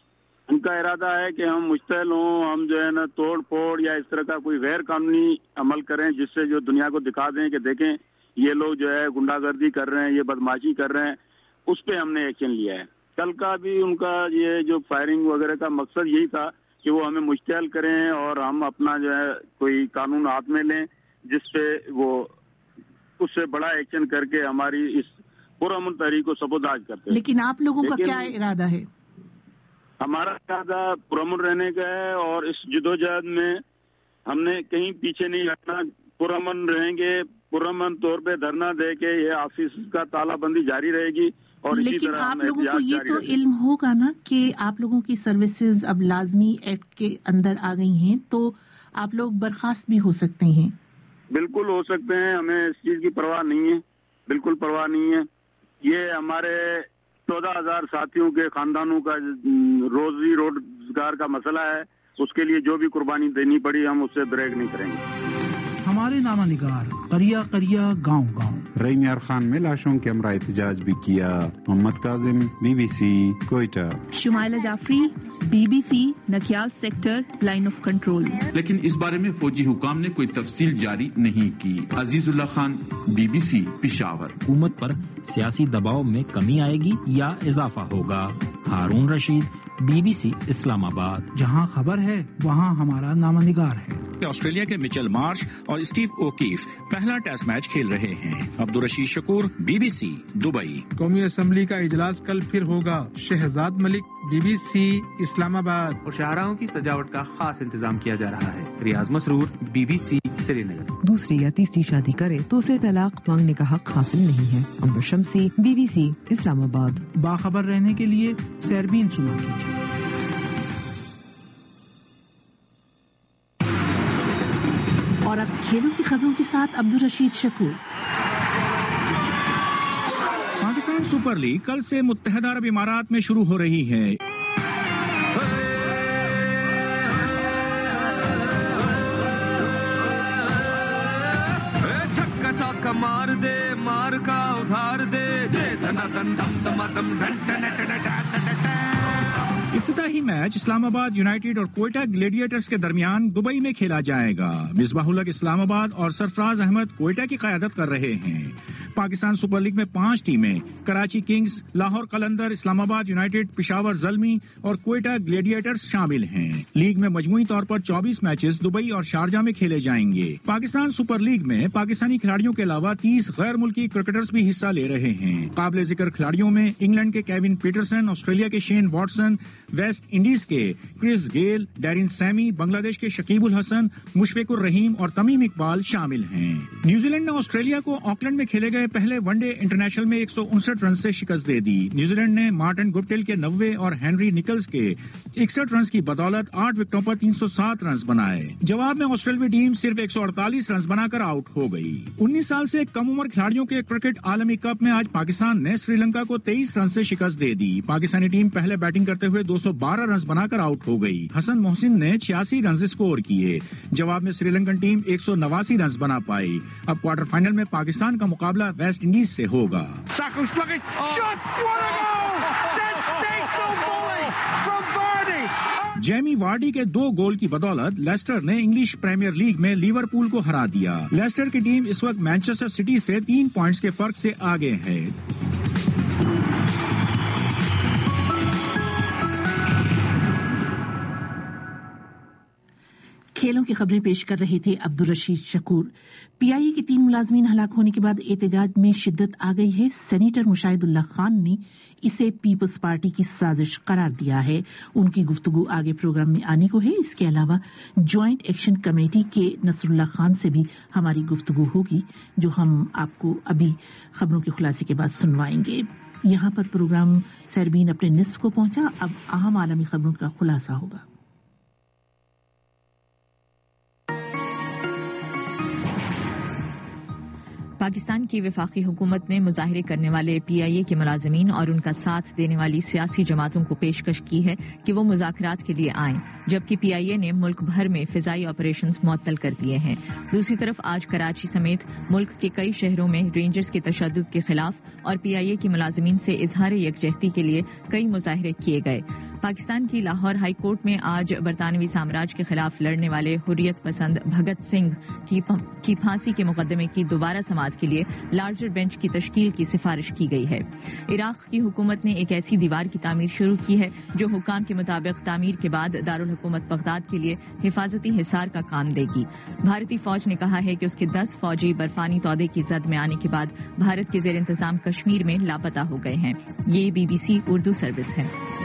S21: ان کا ارادہ ہے کہ ہم مشتعل ہوں، ہم جو ہے نا توڑ پھوڑ یا اس طرح کا کوئی غیر قانونی عمل کریں جس سے جو دنیا کو دکھا دیں کہ دیکھیں یہ لوگ جو ہے گنڈا گردی کر رہے ہیں، یہ بدماشی کر رہے ہیں. اس پہ ہم نے ایکشن لیا ہے. کل کا بھی ان کا یہ جو فائرنگ وغیرہ کا مقصد یہی تھا کہ وہ ہمیں مشتعل کریں اور ہم اپنا جو ہے کوئی قانون ہاتھ میں لیں جس پہ وہ اس سے بڑا ایکشن کر کے ہماری اس پرامن تحریک کو سبوداج کرتے ہیں.
S1: لیکن آپ لوگوں کا کیا ارادہ ہے؟
S21: ہمارا ارادہ پرامن رہنے کا ہے اور اس جدوجہد میں ہم نے کہیں پیچھے نہیں ہٹنا. پرامن رہیں گے، پرامن طور پہ دھرنا دے کے یہ آفس کا تالا بندی جاری رہے گی. اور
S1: لیکن آپ لوگوں کو یہ تو علم ہوگا نا کہ آپ لوگوں کی سروسز اب لازمی ایکٹ کے اندر آ گئی ہیں، تو آپ لوگ برخاست بھی ہو سکتے ہیں.
S21: بالکل ہو سکتے ہیں، ہمیں اس چیز کی پرواہ نہیں ہے، بالکل پرواہ نہیں ہے. یہ ہمارے 14,000 ساتھیوں کے خاندانوں کا روزی روزگار کا مسئلہ ہے. اس کے لیے جو بھی قربانی دینی پڑی ہم اس سے بریک نہیں کریں گے.
S2: ہمارے نامہ نگار قریہ قریہ گاؤں گاؤں.
S10: رئی میار خان میں لاشوں کے ہمراہ احتجاج بھی کیا. Muhammad Kazim, BBC Quetta.
S11: Shumaila Jafri, BBC Nakyal sector, line of control.
S12: لیکن اس بارے میں فوجی حکام نے کوئی تفصیل جاری نہیں کی. عزیز اللہ خان، BBC پشاور.
S22: حکومت پر سیاسی دباؤ میں کمی آئے گی یا اضافہ ہوگا؟ ہارون رشید، BBC اسلام آباد.
S2: جہاں خبر ہے وہاں ہمارا نامہ نگار ہے.
S23: آسٹریلیا کے مچل مارش اور اسٹیو اوکیف پہلا ٹیسٹ میچ کھیل رہے ہیں. Abdul Rashid Shakoor, BBC Dubai.
S4: قومی اسمبلی کا اجلاس کل پھر ہوگا. شہزاد ملک، BBC اسلام آباد.
S24: اور شاہراہوں کی سجاوٹ کا خاص انتظام کیا جا رہا ہے. ریاض مسرور، BBC سری نگر.
S25: دوسری یا تیسری شادی کرے تو اسے طلاق مانگنے کا حق حاصل نہیں ہے. امبر شمسی، BBC اسلام آباد.
S2: باخبر رہنے کے لیے سیربین سنا کیجیے.
S1: اور اب کھیلوں کی خبروں کے ساتھ عبدالرشید شکور.
S23: پاکستان سپر لیگ کل سے متحدہ عرب امارات میں شروع ہو رہی ہے.
S26: چھکا چاکا مار دے، مار کا ادھار دے، دھنا دھن دھم دھما دھم ڈھن ڈھن ڈھن ڈھن.
S23: افتتاحی میچ اسلام آباد یونائیٹڈ اور کوئٹہ گلیڈیٹرز کے درمیان دبئی میں کھیلا جائے گا. مصباح الحق اسلام آباد اور سرفراز احمد کوئٹہ کی قیادت کر رہے ہیں. پاکستان سپر لیگ میں 5 ٹیمیں Karachi Kings, Lahore Qalandar, Islamabad United, Peshawar Zalmi اور کوئٹہ گلیڈیٹرز شامل ہیں. لیگ میں مجموعی طور پر 24 میچز دبئی اور شارجہ میں کھیلے جائیں گے. پاکستان سپر لیگ میں پاکستانی کھلاڑیوں کے علاوہ 30 غیر ملکی کرکٹرز بھی حصہ لے رہے ہیں. قابل ذکر کھلاڑیوں میں انگلینڈ کے کیون پیٹرسن، آسٹریلیا کے شین واٹسن، ویسٹ انڈیز کے کرس گیل، ڈیرن سیمی، بنگلہ دیش کے شکیب الحسن، مشفق الرحیم اور تمیم اقبال شامل ہیں. نیوزی لینڈ نے آسٹریلیا کو آکلینڈ میں کھیلے گئے پہلے ون ڈے انٹرنیشنل میں 159 رن سے شکست دے دی. نیوزی لینڈ نے مارٹن گپٹل کے 90 اور ہینری نکلز کے 61 رنز کی بدولت 8 وکٹوں پر 307 رنز بنائے. جواب میں آسٹریلوی ٹیم صرف 148 رنز بنا کر آؤٹ ہو گئی. 19 سال سے کم عمر کھلاڑیوں کے کرکٹ عالمی کپ میں آج پاکستان نے سری لنکا کو 23 رن سے شکست دے دی. پاکستانی ٹیم پہلے بیٹنگ کرتے ہوئے 212 رنز بنا کر آؤٹ ہو گئی. حسن محسن نے 86 رنز اسکور کیے. جواب میں سری لنکن ٹیم 189 رنز بنا پائی. اب کوارٹر فائنل میں پاکستان کا مقابلہ ویسٹ انڈیز سے ہوگا. جیمی وارڈی کے 2 گول کی بدولت لیسٹر نے انگلش پریمیئر لیگ میں لیورپول کو ہرا دیا. لیسٹر کی ٹیم اس وقت مانچسٹر سٹی سے 3 پوائنٹس کے فرق سے آگے ہے.
S1: کھیلوں کی خبریں پیش کر رہے تھے عبدالرشید شکور. PIA کے 3 ملازمین ہلاک ہونے کے بعد احتجاج میں شدت آ گئی ہے. سینیٹر مشاہد اللہ خان نے اسے پیپلز پارٹی کی سازش قرار دیا ہے. ان کی گفتگو آگے پروگرام میں آنے کو ہے. اس کے علاوہ جوائنٹ ایکشن کمیٹی کے نصر اللہ خان سے بھی ہماری گفتگو ہوگی جو ہم آپ کو ابھی خبروں کے خلاصے کے بعد سنوائیں گے. یہاں پر پروگرام سیربین اپنے نصف کو پہنچا. اب اہم عالمی خبروں کا خلاصہ ہوگا.
S3: پاکستان کی وفاقی حکومت نے مظاہرے کرنے والے PIA کے ملازمین اور ان کا ساتھ دینے والی سیاسی جماعتوں کو پیشکش کی ہے کہ وہ مذاکرات کے لیے آئیں، جبکہ PIA نے ملک بھر میں فضائی آپریشنز معطل کر دیے ہیں. دوسری طرف آج کراچی سمیت ملک کے کئی شہروں میں رینجرز کے تشدد کے خلاف اور PIA کے ملازمین سے اظہار یکجہتی کے لیے کئی مظاہرے کیے گئے. پاکستان کی لاہور ہائی کورٹ میں آج برطانوی سامراج کے خلاف لڑنے والے حریت پسند بھگت سنگھ کی پھانسی کے مقدمے کی دوبارہ سماعت کے لیے لارجر بینچ کی تشکیل کی سفارش کی گئی ہے۔ عراق کی حکومت نے ایک ایسی دیوار کی تعمیر شروع کی ہے جو حکام کے مطابق تعمیر کے بعد دارالحکومت بغداد کے لیے حفاظتی حصار کا کام دے گی۔ بھارتی فوج نے کہا ہے کہ اس کے 10 فوجی برفانی تودے کی زد میں آنے کے بعد بھارت کے زیر انتظام کشمیر میں لاپتہ ہو گئے ہیں۔ یہ BBC اردو سروس ہے۔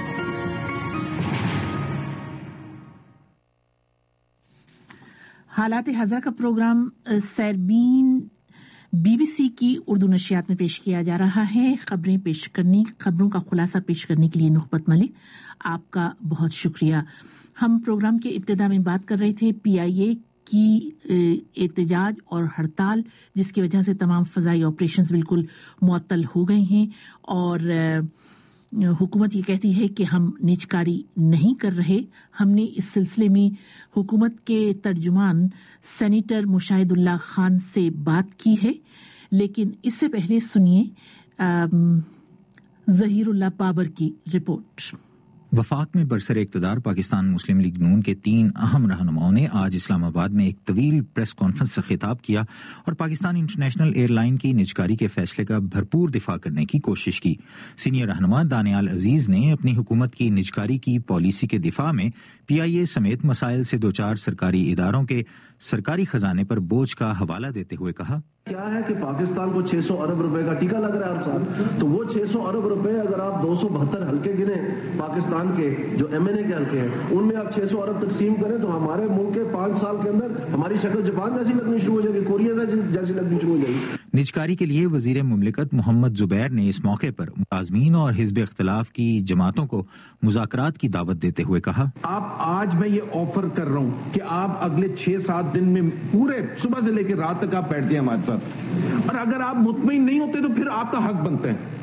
S1: حالات حاضرہ کا پروگرام سیربین BBC کی اردو نشریات میں پیش کیا جا رہا ہے۔ خبروں کا خلاصہ پیش کرنے کے لیے نخبت ملک، آپ کا بہت شکریہ۔ ہم پروگرام کے ابتدا میں بات کر رہے تھے PIA کی احتجاج اور ہڑتال، جس کی وجہ سے تمام فضائی آپریشنز بالکل معطل ہو گئے ہیں، اور حکومت یہ کہتی ہے کہ ہم نیچکاری نہیں کر رہے۔ ہم نے اس سلسلے میں حکومت کے ترجمان سینیٹر مشاہد اللہ خان سے بات کی ہے، لیکن اس سے پہلے سنیے ظہیر اللہ بابر کی رپورٹ۔
S6: وفاق میں برسر اقتدار پاکستان مسلم لیگ نون کے 3 اہم رہنماؤں نے آج اسلام آباد میں ایک طویل پریس کانفرنس سے خطاب کیا اور پاکستان انٹرنیشنل ایئر لائن کی نجکاری کے فیصلے کا بھرپور دفاع کرنے کی کوشش کی۔ سینئر رہنما دانیال عزیز نے اپنی حکومت کی نجکاری کی پالیسی کے دفاع میں PIA سمیت مسائل سے دوچار سرکاری اداروں کے سرکاری خزانے پر بوجھ کا حوالہ دیتے ہوئے کہا،
S7: کیا ہے کہ پاکستان کو 600 ارب روپے کا ٹیکہ لگ رہا ہے ہر سال، تو وہ 600 ارب روپے اگر آپ 272 حلقے گنے پاکستان کے جو MNA کے حلقے ہیں، ان میں آپ 600 ارب تقسیم کریں تو ہمارے ملک کے 5 سال کے اندر ہماری شکل جاپان جیسی لگنی شروع ہو جائے گی، کوریا جیسی لگنی شروع ہو جائے گی۔
S6: نجکاری کے لیے وزیر مملکت محمد زبیر نے اس موقع پر ملازمین اور حزب اختلاف کی جماعتوں کو مذاکرات کی دعوت دیتے ہوئے کہا،
S8: آج میں یہ آفر کر رہا ہوں کہ آپ اگلے 6-7 دن میں پورے صبح سے لے کے رات تک آپ بیٹھ جائیں ہمارے ساتھ، اور اگر آپ مطمئن نہیں ہوتے تو پھر آپ کا حق بنتا ہے،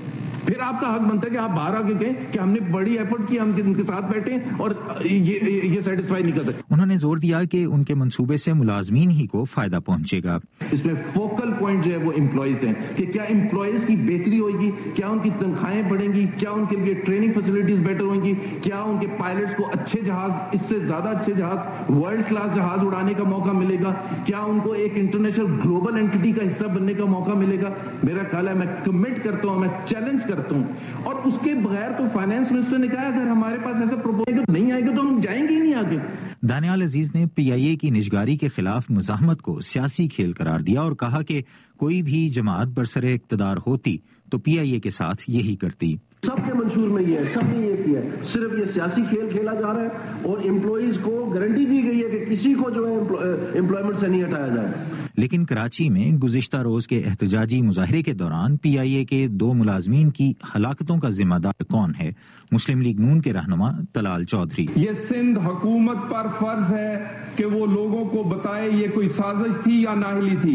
S8: کہ آپ باہر آ کے کہیں کہ ہم نے بڑی ایفرٹ کی، ہم ان کے ساتھ بیٹھے اور یہ سیٹسفائی نہیں کر سکتے۔
S6: انہوں نے زور دیا کہ ان کے منصوبے سے ملازمین ہی کو فائدہ پہنچے گا۔
S8: اس میں فوکل پوائنٹ جو ہے وہ امپلائیز ہیں کہ کیا امپلائیز کی بہتری ہوئے گی، کیا ان کی تنخواہیں بڑھیں گی، کیا ان کے لیے ٹریننگ فیسلٹیز بیٹر ہویں گی، کیا ان کے پائلٹس کو اچھے جہاز، اس سے زیادہ اچھے جہاز، ورلڈ کلاس جہاز اڑانے کا موقع ملے گا، کیا ان کو ایک انٹرنیشنل گلوبل اینٹی کا حصہ بننے کا موقع ملے گا۔ میرا خیال ہے، میں کمٹ کرتا ہوں، میں چیلنج کرتا ہوں، اور اس کے بغیر تو فائنانس منسٹر نے کہا اگر ہمارے پاس ایسا پروپوزل نہیں آئے گا تو ہم جائیں گے ہی نہیں آگے۔
S6: دانیال عزیز نے PIA کی نجکاری کے خلاف مزاحمت کو سیاسی کھیل قرار دیا اور کہا کہ کوئی بھی جماعت برسر اقتدار ہوتی تو PIA کے ساتھ یہی کرتی۔
S7: سب کے منشور میں یہ ہے، سب نے یہ کیا ہے، صرف یہ سیاسی کھیل کھیلا جا رہا ہے اور امپلائیز کو گارنٹی دی گئی ہے کہ کسی کو جو ہے امپلائمنٹ سے نہیں ہٹایا جائے۔
S6: لیکن کراچی میں گزشتہ روز کے احتجاجی مظاہرے کے دوران PIA کے 2 ملازمین کی ہلاکتوں کا ذمہ دار کون ہے؟ مسلم لیگ نون کے رہنما طلال چودھری۔
S9: یہ سندھ حکومت پر فرض ہے کہ وہ لوگوں کو بتائے یہ کوئی سازش تھی یا نااہلی تھی،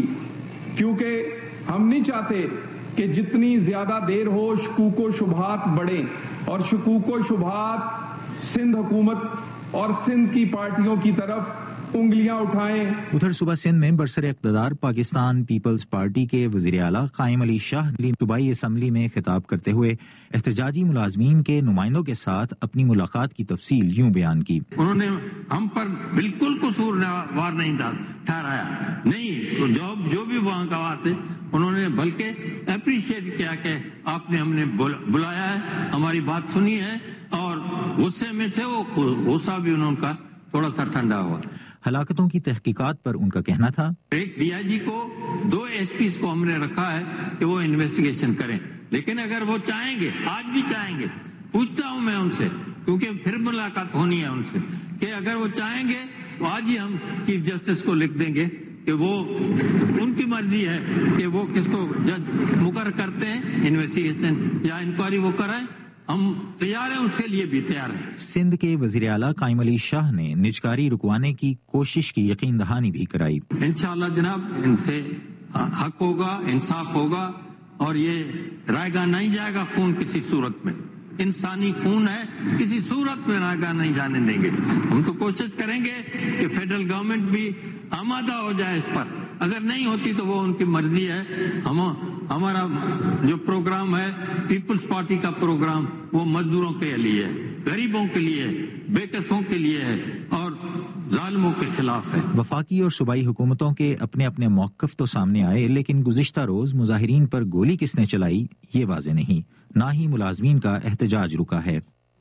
S9: کیونکہ ہم نہیں چاہتے کہ جتنی زیادہ دیر ہو شکوک و شبہات بڑھیں اور شکوک و شبہات سندھ حکومت اور سندھ کی پارٹیوں کی طرف انگلیاں اٹھائیں۔
S6: ادھر صبح سندھ میں برسر اقتدار پاکستان پیپلز پارٹی کے وزیر اعلیٰ قائم علی شاہ نے صوبائی اسمبلی میں خطاب کرتے ہوئے احتجاجی ملازمین کے نمائندوں کے ساتھ اپنی ملاقات کی تفصیل یوں بیان کی،
S14: انہوں نے ہم پر بالکل قصوروار نہیں ٹھہرایا، نہیں جو بھی وہاں کا بات ہے انہوں نے بلکہ اپریشیٹ کیا کہ آپ نے ہم نے بلایا ہے، ہماری بات سنی ہے، اور غصے میں تھے، وہ غصہ بھی انہوں کا تھوڑا سا ٹھنڈا ہوا۔
S6: ہلاکتوں کی تحقیقات پر ان کا کہنا تھا،
S14: ایک DIG کو 2 SPs کو ہم نے رکھا ہے کہ وہ انویسٹیگیشن کریں، لیکن اگر وہ چاہیں گے، آج بھی چاہیں گے، پوچھتا ہوں میں ان سے، کیونکہ پھر ملاقات ہونی ہے ان سے، کہ اگر وہ چاہیں گے تو آج ہی ہم چیف جسٹس کو لکھ دیں گے کہ وہ ان کی مرضی ہے کہ وہ کس کو جج مقرر کرتے ہیں، انویسٹیگیشن یا انکوائری وہ کرائیں، ہم تیار ہیں، اس کے لیے بھی تیار ہیں۔
S6: سندھ کے وزیر اعلیٰ قائم علی شاہ نے نجکاری رکوانے کی کوشش کی یقین دہانی بھی کرائی۔
S14: انشاءاللہ جناب ان سے حق ہوگا، انصاف ہوگا، اور یہ رائے گاہ نہیں جائے گا خون کسی صورت میں، انسانی خون ہے، کسی صورت میں رائے گاہ نہیں جانے دیں گے۔ ہم تو کوشش کریں گے کہ فیڈرل گورنمنٹ بھی آمادہ ہو جائے اس پر، اگر نہیں ہوتی تو وہ ان کی مرضی ہے، ہم हमारा जो प्रोग्राम है पीपल्स पार्टी का प्रोग्राम वो मजदूरों के लिए है, गरीबों के लिए है, बेकसों के लिए है और जालिमों के खिलाफ है।
S6: वफाकी और सूबाई हुकूमतों के अपने अपने मौक़िफ़ तो सामने आए, लेकिन गुज़िश्ता रोज मुजाहिरीन पर गोली किसने चलाई ये वाज़ेह नहीं, ना ही मुलाजमीन का एहतजाज रुका है।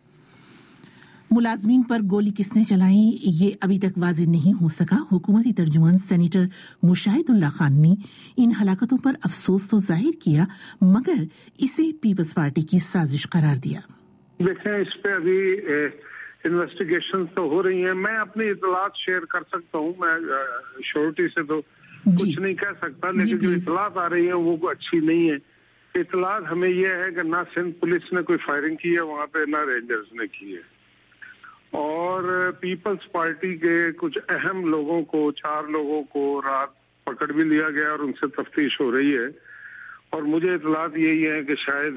S1: मुलाजमीन पर गोली किसने चलाई ये अभी तक वाज़ेह नहीं हो सका। हुकूमती तर्जुमान सेनेटर मुशाहिदुल्लाह खान ने इन हलाकतों पर अफसोस तो जाहिर किया, मगर इसे पीपल्स पार्टी की साजिश करार दिया।
S5: देखें, इस पे अभी इन्वेस्टिगेशन तो हो रही है। मैं अपनी इतलात शेयर कर सकता हूँ, मैं श्योरिटी से तो कुछ नहीं कह सकता, लेकिन जो इतलात आ रही है वो अच्छी नहीं है। इतलात हमें यह है कि ना सिंध पुलिस ने कोई फायरिंग की है वहाँ पे, ना रेंजर्स ने की है, और पीपल्स पार्टी के कुछ अहम लोगों को, 4 लोगों को रात पकड़ भी लिया गया और उनसे तफ्तीश हो रही है। और मुझे इतलात यही है कि शायद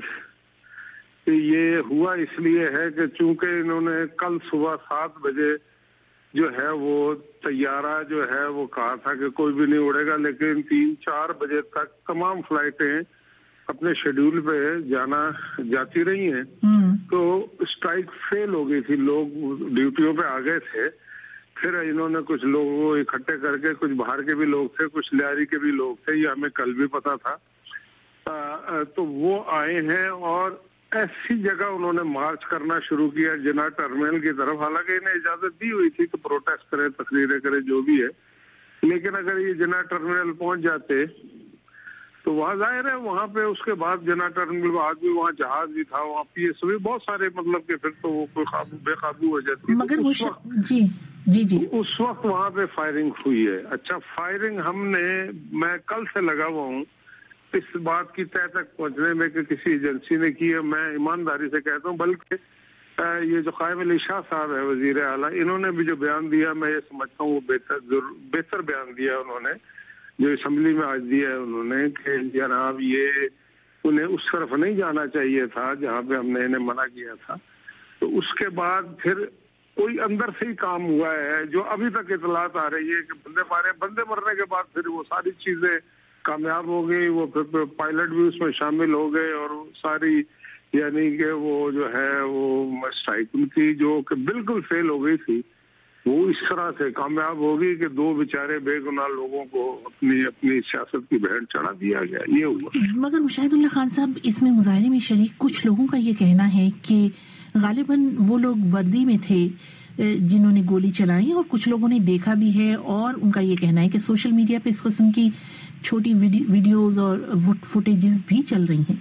S5: ये हुआ इसलिए है कि चूंकि इन्होंने कल सुबह 7 बजे जो है वो तैयारा जो है वो कहा था कि कोई भी नहीं उड़ेगा, लेकिन 3-4 बजे तक तमाम फ्लाइटें अपने शेड्यूल पे जाती रही हैं, तो स्ट्राइक फेल हो गई थी, लोग ड्यूटियों पे आ गए थे। फिर इन्होंने कुछ लोगों को इकट्ठे करके, कुछ बाहर के भी लोग थे, कुछ लियारी के भी लोग थे, ये हमें कल भी पता था, तो वो आए हैं और ऐसी जगह उन्होंने मार्च करना शुरू किया जिना टर्मिनल की तरफ। हालांकि इन्हें इजाजत दी हुई थी कि प्रोटेस्ट करें, तकरीरें करें, जो भी है, लेकिन अगर ये जिना टर्मिनल पहुंच जाते तो वहाँ जाहिर है वहाँ पे उसके बाद जिना टर्मिनल बाद भी वहाँ जहाज भी था, वहाँ PSO भी बहुत सारे, मतलब कि फिर तो वो कोई बेकाबू हो जाती है।
S1: मगर
S5: उस वक्त वहाँ पे फायरिंग हुई है। अच्छा, फायरिंग मैं कल से लगा हुआ हूँ इस बात की तय तक पहुंचने में कि किसी एजेंसी ने की है। मैं ईमानदारी से कहता हूँ, बल्कि ये जो कायम अली शाह साहब है वजीर आला, इन्होंने भी जो बयान दिया मैं ये समझता हूँ वो बेहतर बयान दिया उन्होंने, जो असेंबली में आज दिया है उन्होंने, कि जनाब ये उन्हें उस तरफ नहीं जाना चाहिए था जहाँ पे हमने इन्हें मना किया था। तो उसके बाद फिर कोई अंदर से ही काम हुआ है, जो अभी तक इतलात आ रही है कि बंदे मरने के बाद फिर वो सारी चीजें कामयाब हो गई, वो फिर पायलट भी उसमें शामिल हो गए और सारी यानी कि वो जो है वो स्ट्राइक उनकी जो कि बिल्कुल फेल हो गई थी, वो इस तरह से कामयाब हो गई कि 2 बेचारे बेगुनाह लोगों को अपनी सियासत की भेंट चढ़ा दिया गया। ये हुआ।
S1: मगर मुशाहिदुल्लाह खान साहब, इसमें मुजाहरे में शरीक कुछ लोगों का ये कहना है कि गालिबन वो लोग वर्दी में थे जिन्होंने गोली चलाई, और कुछ लोगों ने देखा भी है, और उनका ये कहना है कि सोशल मीडिया पे इस किस्म की छोटी वीडियोस और फुटेजेस भी चल रही हैं।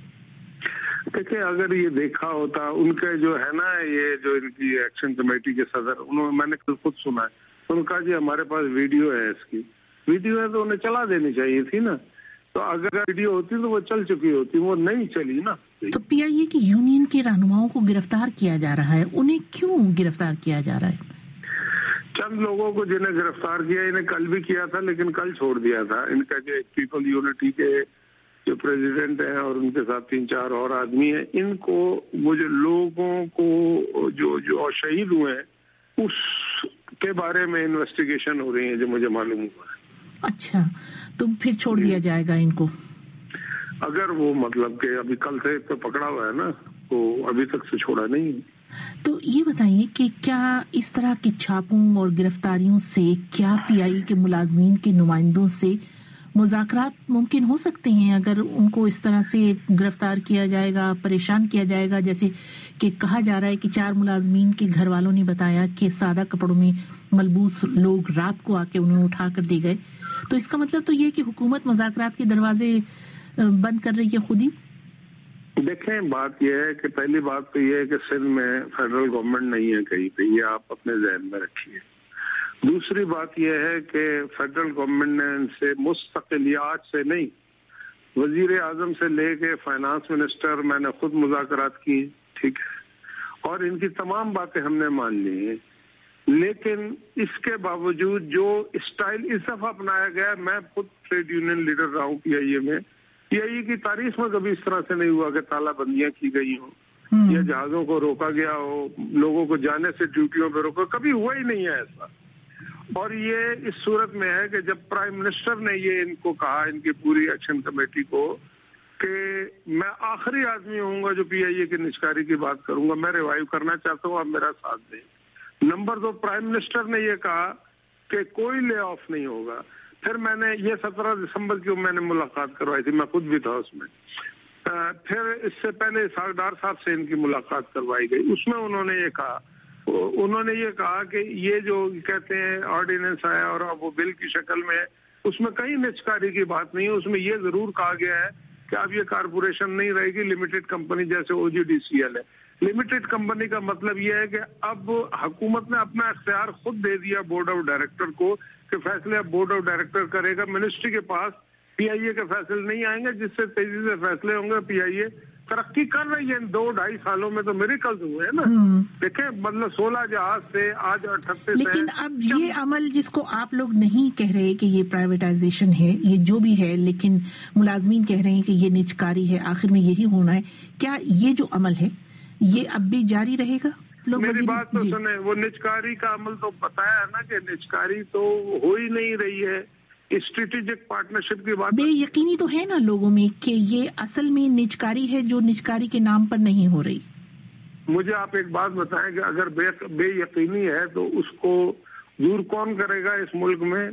S5: देखिए, अगर ये देखा होता, उनके जो है ना, ये जो इनकी एक्शन कमेटी के सदर, उन्होंने, मैंने खुद सुना है, उनका जी हमारे पास वीडियो है, इसकी वीडियो है तो उन्हें चला देनी चाहिए थी ना। तो अगर वीडियो होती तो वो चल चुकी होती, वो नहीं चली ना।
S1: तो PIA की यूनियन के रहनुमाओं को गिरफ्तार किया जा रहा है, उन्हें क्यों गिरफ्तार किया जा रहा है?
S5: चंद लोगों को जिन्हें गिरफ्तार किया, इन्हें कल भी किया था लेकिन कल छोड़ दिया था। इनका जो पीपल यूनिटी के जो प्रेसिडेंट हैं और उनके साथ 3-4 और आदमी हैं, इनको वो जो लोगों को जो शहीद हुए हैं उसके बारे में इन्वेस्टिगेशन हो रही है, जो मुझे मालूम हुआ है।
S1: अच्छा, तो फिर छोड़ दिया जाएगा इनको?
S5: अगर वो मतलब कि अभी कल से तो पकड़ा हुआ है ना, तो अभी तक से छोड़ा नहीं।
S1: तो ये बताइए कि क्या इस तरह के छापों और गिरफ्तारियों से क्या PIA के मुलाजमीन के नुमाइंदों से मुज़ाकरात मुमकिन हो सकते हैं? अगर उनको इस तरह से गिरफ्तार किया जाएगा, परेशान किया जाएगा, जैसे कि कहा जा रहा है कि 4 मुलाजमीन के घर वालों ने बताया कि सादा कपड़ों में मलबूस लोग रात को आके उन्हें उठा कर ले गए, तो इसका मतलब तो ये कि हुकूमत मुज़ाकरात के दरवाजे बंद कर रही है खुद ही।
S5: देखें, बात यह है कि पहली बात तो यह है कि सिंध में फेडरल गवर्नमेंट नहीं है कहीं पे, ये आप अपने ज़हन में रखिए। दूसरी बात यह है कि फेडरल गवर्नमेंट ने इनसे मुस्तकिलियात से नहीं, वजीर आजम से लेके फाइनेंस मिनिस्टर, मैंने खुद मुज़ाकरात की, ठीक है, और इनकी तमाम बातें हमने मान ली हैं, लेकिन इसके बावजूद जो स्टाइल इस दफा अपनाया गया, मैं खुद ट्रेड यूनियन लीडर रहा हूँ PIA में, PIA की तारीख में कभी इस तरह से नहीं हुआ कि तालाबंदियां की गई हो या जहाजों को रोका गया हो, लोगों को जाने से ड्यूटियों पे रोका, कभी हुआ ही नहीं है ऐसा। और ये इस सूरत में है कि जब प्राइम मिनिस्टर ने ये इनको कहा, इनकी पूरी एक्शन कमेटी को, کہ میں آخری آدمی ہوں گا جو PIA کی نجکاری کی بات کروں گا. میں ریوائیو کرنا چاہتا ہوں, آپ میرا ساتھ دیں. نمبر 2, پرائم منسٹر نے یہ کہا کہ کوئی لے آف نہیں ہوگا. پھر میں نے یہ 17 دسمبر کی میں نے ملاقات کروائی تھی, میں خود بھی تھا اس میں. پھر اس سے پہلے اسحاق ڈار صاحب سے ان کی ملاقات کروائی گئی. اس میں انہوں نے یہ کہا کہ یہ جو کہتے ہیں آرڈیننس آیا اور اب وہ بل کی شکل میں ہے, اس میں کہیں نجکاری کی بات نہیں ہے. اس میں یہ ضرور کہا گیا ہے کہ اب یہ کارپوریشن نہیں رہے گی, لمیٹڈ کمپنی جیسے OGDCL ہے. لمیٹڈ کمپنی کا مطلب یہ ہے کہ اب حکومت نے اپنا اختیار خود دے دیا بورڈ آف ڈائریکٹر کو کہ فیصلے اب بورڈ آف ڈائریکٹر کرے گا. منسٹری کے پاس PIA کے فیصلے نہیں آئیں گے, جس سے تیزی سے فیصلے ہوں گے. PIA ترقی کر رہی ہے, 2-2.5 سالوں میں تو میریکلز ہوئے ہیں نا. دیکھیں مطلب 16 جہاز سے آج 38
S1: لیکن اب یہ عمل جس کو آپ لوگ نہیں کہہ رہے کہ یہ پرائیویٹائزیشن ہے, یہ جو بھی ہے, لیکن ملازمین کہہ رہے ہیں کہ یہ نجکاری ہے, آخر میں یہی ہونا ہے. کیا یہ جو عمل ہے یہ اب بھی جاری رہے گا؟
S5: میری بات تو سنیں, وہ نجکاری کا عمل تو بتایا نا کہ نجکاری تو ہو ہی نہیں رہی ہے. اسٹریٹجک پارٹنرشپ کی بات
S1: بے یقینی تو ہے نا لوگوں میں کہ یہ اصل میں نجکاری ہے جو نجکاری کے نام پر نہیں ہو رہی.
S5: مجھے آپ ایک بات بتائیں کہ اگر بے یقینی ہے تو اس کو دور کون کرے گا اس ملک میں؟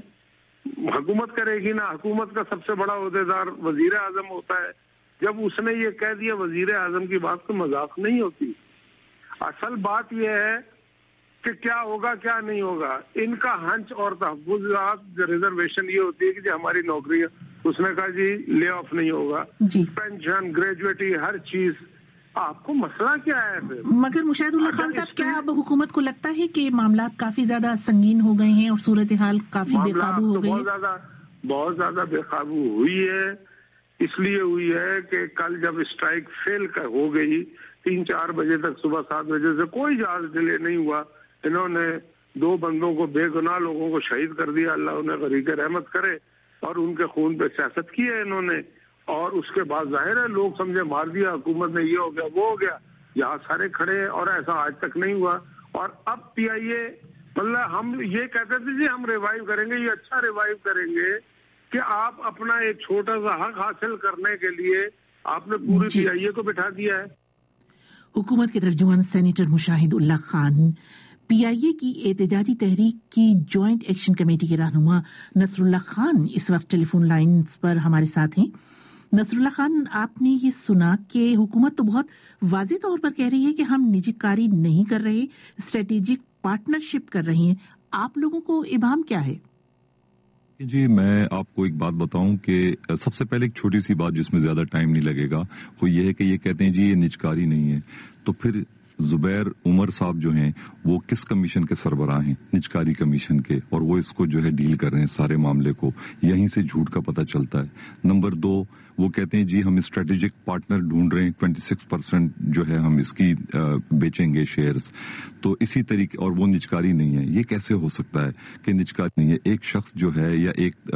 S5: حکومت کرے گی نا. حکومت کا سب سے بڑا عہدیدار وزیر اعظم ہوتا ہے. جب اس نے یہ کہہ دیا وزیر اعظم کی بات تو مذاق نہیں ہوتی. اصل بات یہ ہے کہ کیا ہوگا کیا نہیں ہوگا. ان کا ہنچ اور تحفظات ریزرویشن یہ ہوتی ہے کہ ہماری نوکری, اس نے کہا جی لے آف نہیں ہوگا, پینشن, گریجویٹی, ہر چیز. آپ کو مسئلہ کیا ہے پھر؟
S1: مگر مشاہد اللہ خان صاحب, کیا اب حکومت کو لگتا ہے کہ معاملات کافی زیادہ سنگین ہو گئے ہیں اور صورتحال کافی بے قابو ہو گئی ہے؟
S5: بہت زیادہ بے قابو ہوئی ہے. اس لیے ہوئی ہے کہ کل جب اسٹرائک فیل ہو گئی 3-4 بجے تک, صبح 7 بجے سے کوئی جہاز ڈیلے نہیں ہوا. انہوں نے 2 بندوں کو, بے گناہ لوگوں کو شہید کر دیا. اللہ انہیں غریق رحمت کرے. اور ان کے خون پہ سیاست کی ہے انہوں نے. اور اس کے بعد ظاہر ہے لوگ سمجھے مار دیا حکومت نے, یہ ہو گیا وہ ہو گیا. یہاں سارے کھڑے ہیں اور ایسا آج تک نہیں ہوا. اور اب PIA مطلب ہم یہ کہتے تھے جی ہم ریوائیو کریں گے, یہ اچھا ریوائیو کریں گے کہ آپ اپنا ایک چھوٹا سا حق حاصل کرنے کے لیے آپ نے پوری PIA کو بٹھا دیا ہے.
S1: حکومت کے ترجمان سینیٹر مشاہد اللہ خان. PIA کی احتجاجی تحریک کی جوائنٹ ایکشن کمیٹی کے رہنما نصر اللہ خان اس وقت ٹیلی فون لائنز پر ہمارے ساتھ ہیں. نصر اللہ خان, آپ نے یہ سنا کہ حکومت تو بہت واضح طور پر کہہ رہی ہے کہ ہم نجکاری نہیں کر رہے, اسٹریٹجک پارٹنرشپ کر رہے ہیں. آپ لوگوں کو ابہام کیا ہے؟
S13: جی میں آپ کو ایک بات بتاؤں کہ سب سے پہلے ایک چھوٹی سی بات جس میں زیادہ ٹائم نہیں لگے گا, وہ یہ ہے کہ یہ کہتے ہیں جی یہ نجکاری نہیں ہے. تو پھر زبیر عمر صاحب جو ہیں وہ کس کمیشن کے سربراہ ہیں؟ نجکاری کمیشن کے. اور وہ اس کو جو ہے ڈیل کر رہے ہیں سارے معاملے کو. یہیں سے جھوٹ کا پتہ چلتا ہے. نمبر 2, وہ کہتے ہیں جی ہم اسٹریٹجک پارٹنر ڈھونڈ رہے ہیں, 26% جو ہے ہم اس کی بیچیں گے شیئرز. تو اسی طریقے, اور وہ نجکاری نہیں ہے. یہ کیسے ہو سکتا ہے کہ نجکاری نہیں ہے؟ ایک شخص جو ہے یا ایک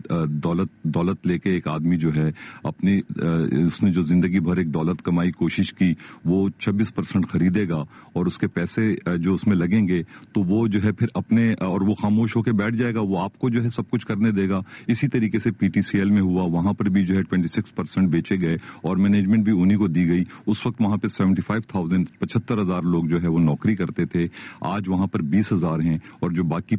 S13: دولت لے کے ایک آدمی جو ہے اپنی اس نے جو زندگی بھر ایک دولت کمائی کوشش کی, وہ 26% خریدے گا اور اس کے پیسے جو اس میں لگیں گے تو وہ جو ہے پھر اپنے, اور وہ خاموش ہو کے بیٹھ جائے گا, وہ آپ کو جو ہے سب کچھ کرنے دے گا. اسی طریقے سے PTCL میں ہوا, وہاں پر بھی جو ہے 26% بیچے گئے اور مینجمنٹ بھی انہی کو دی گئی. اس وقت وہاں پہ 75,000 لوگ جو ہے وہ نوکری کرتے تھے. آج وہاں پر 20,000 ہیں, اور جو باقی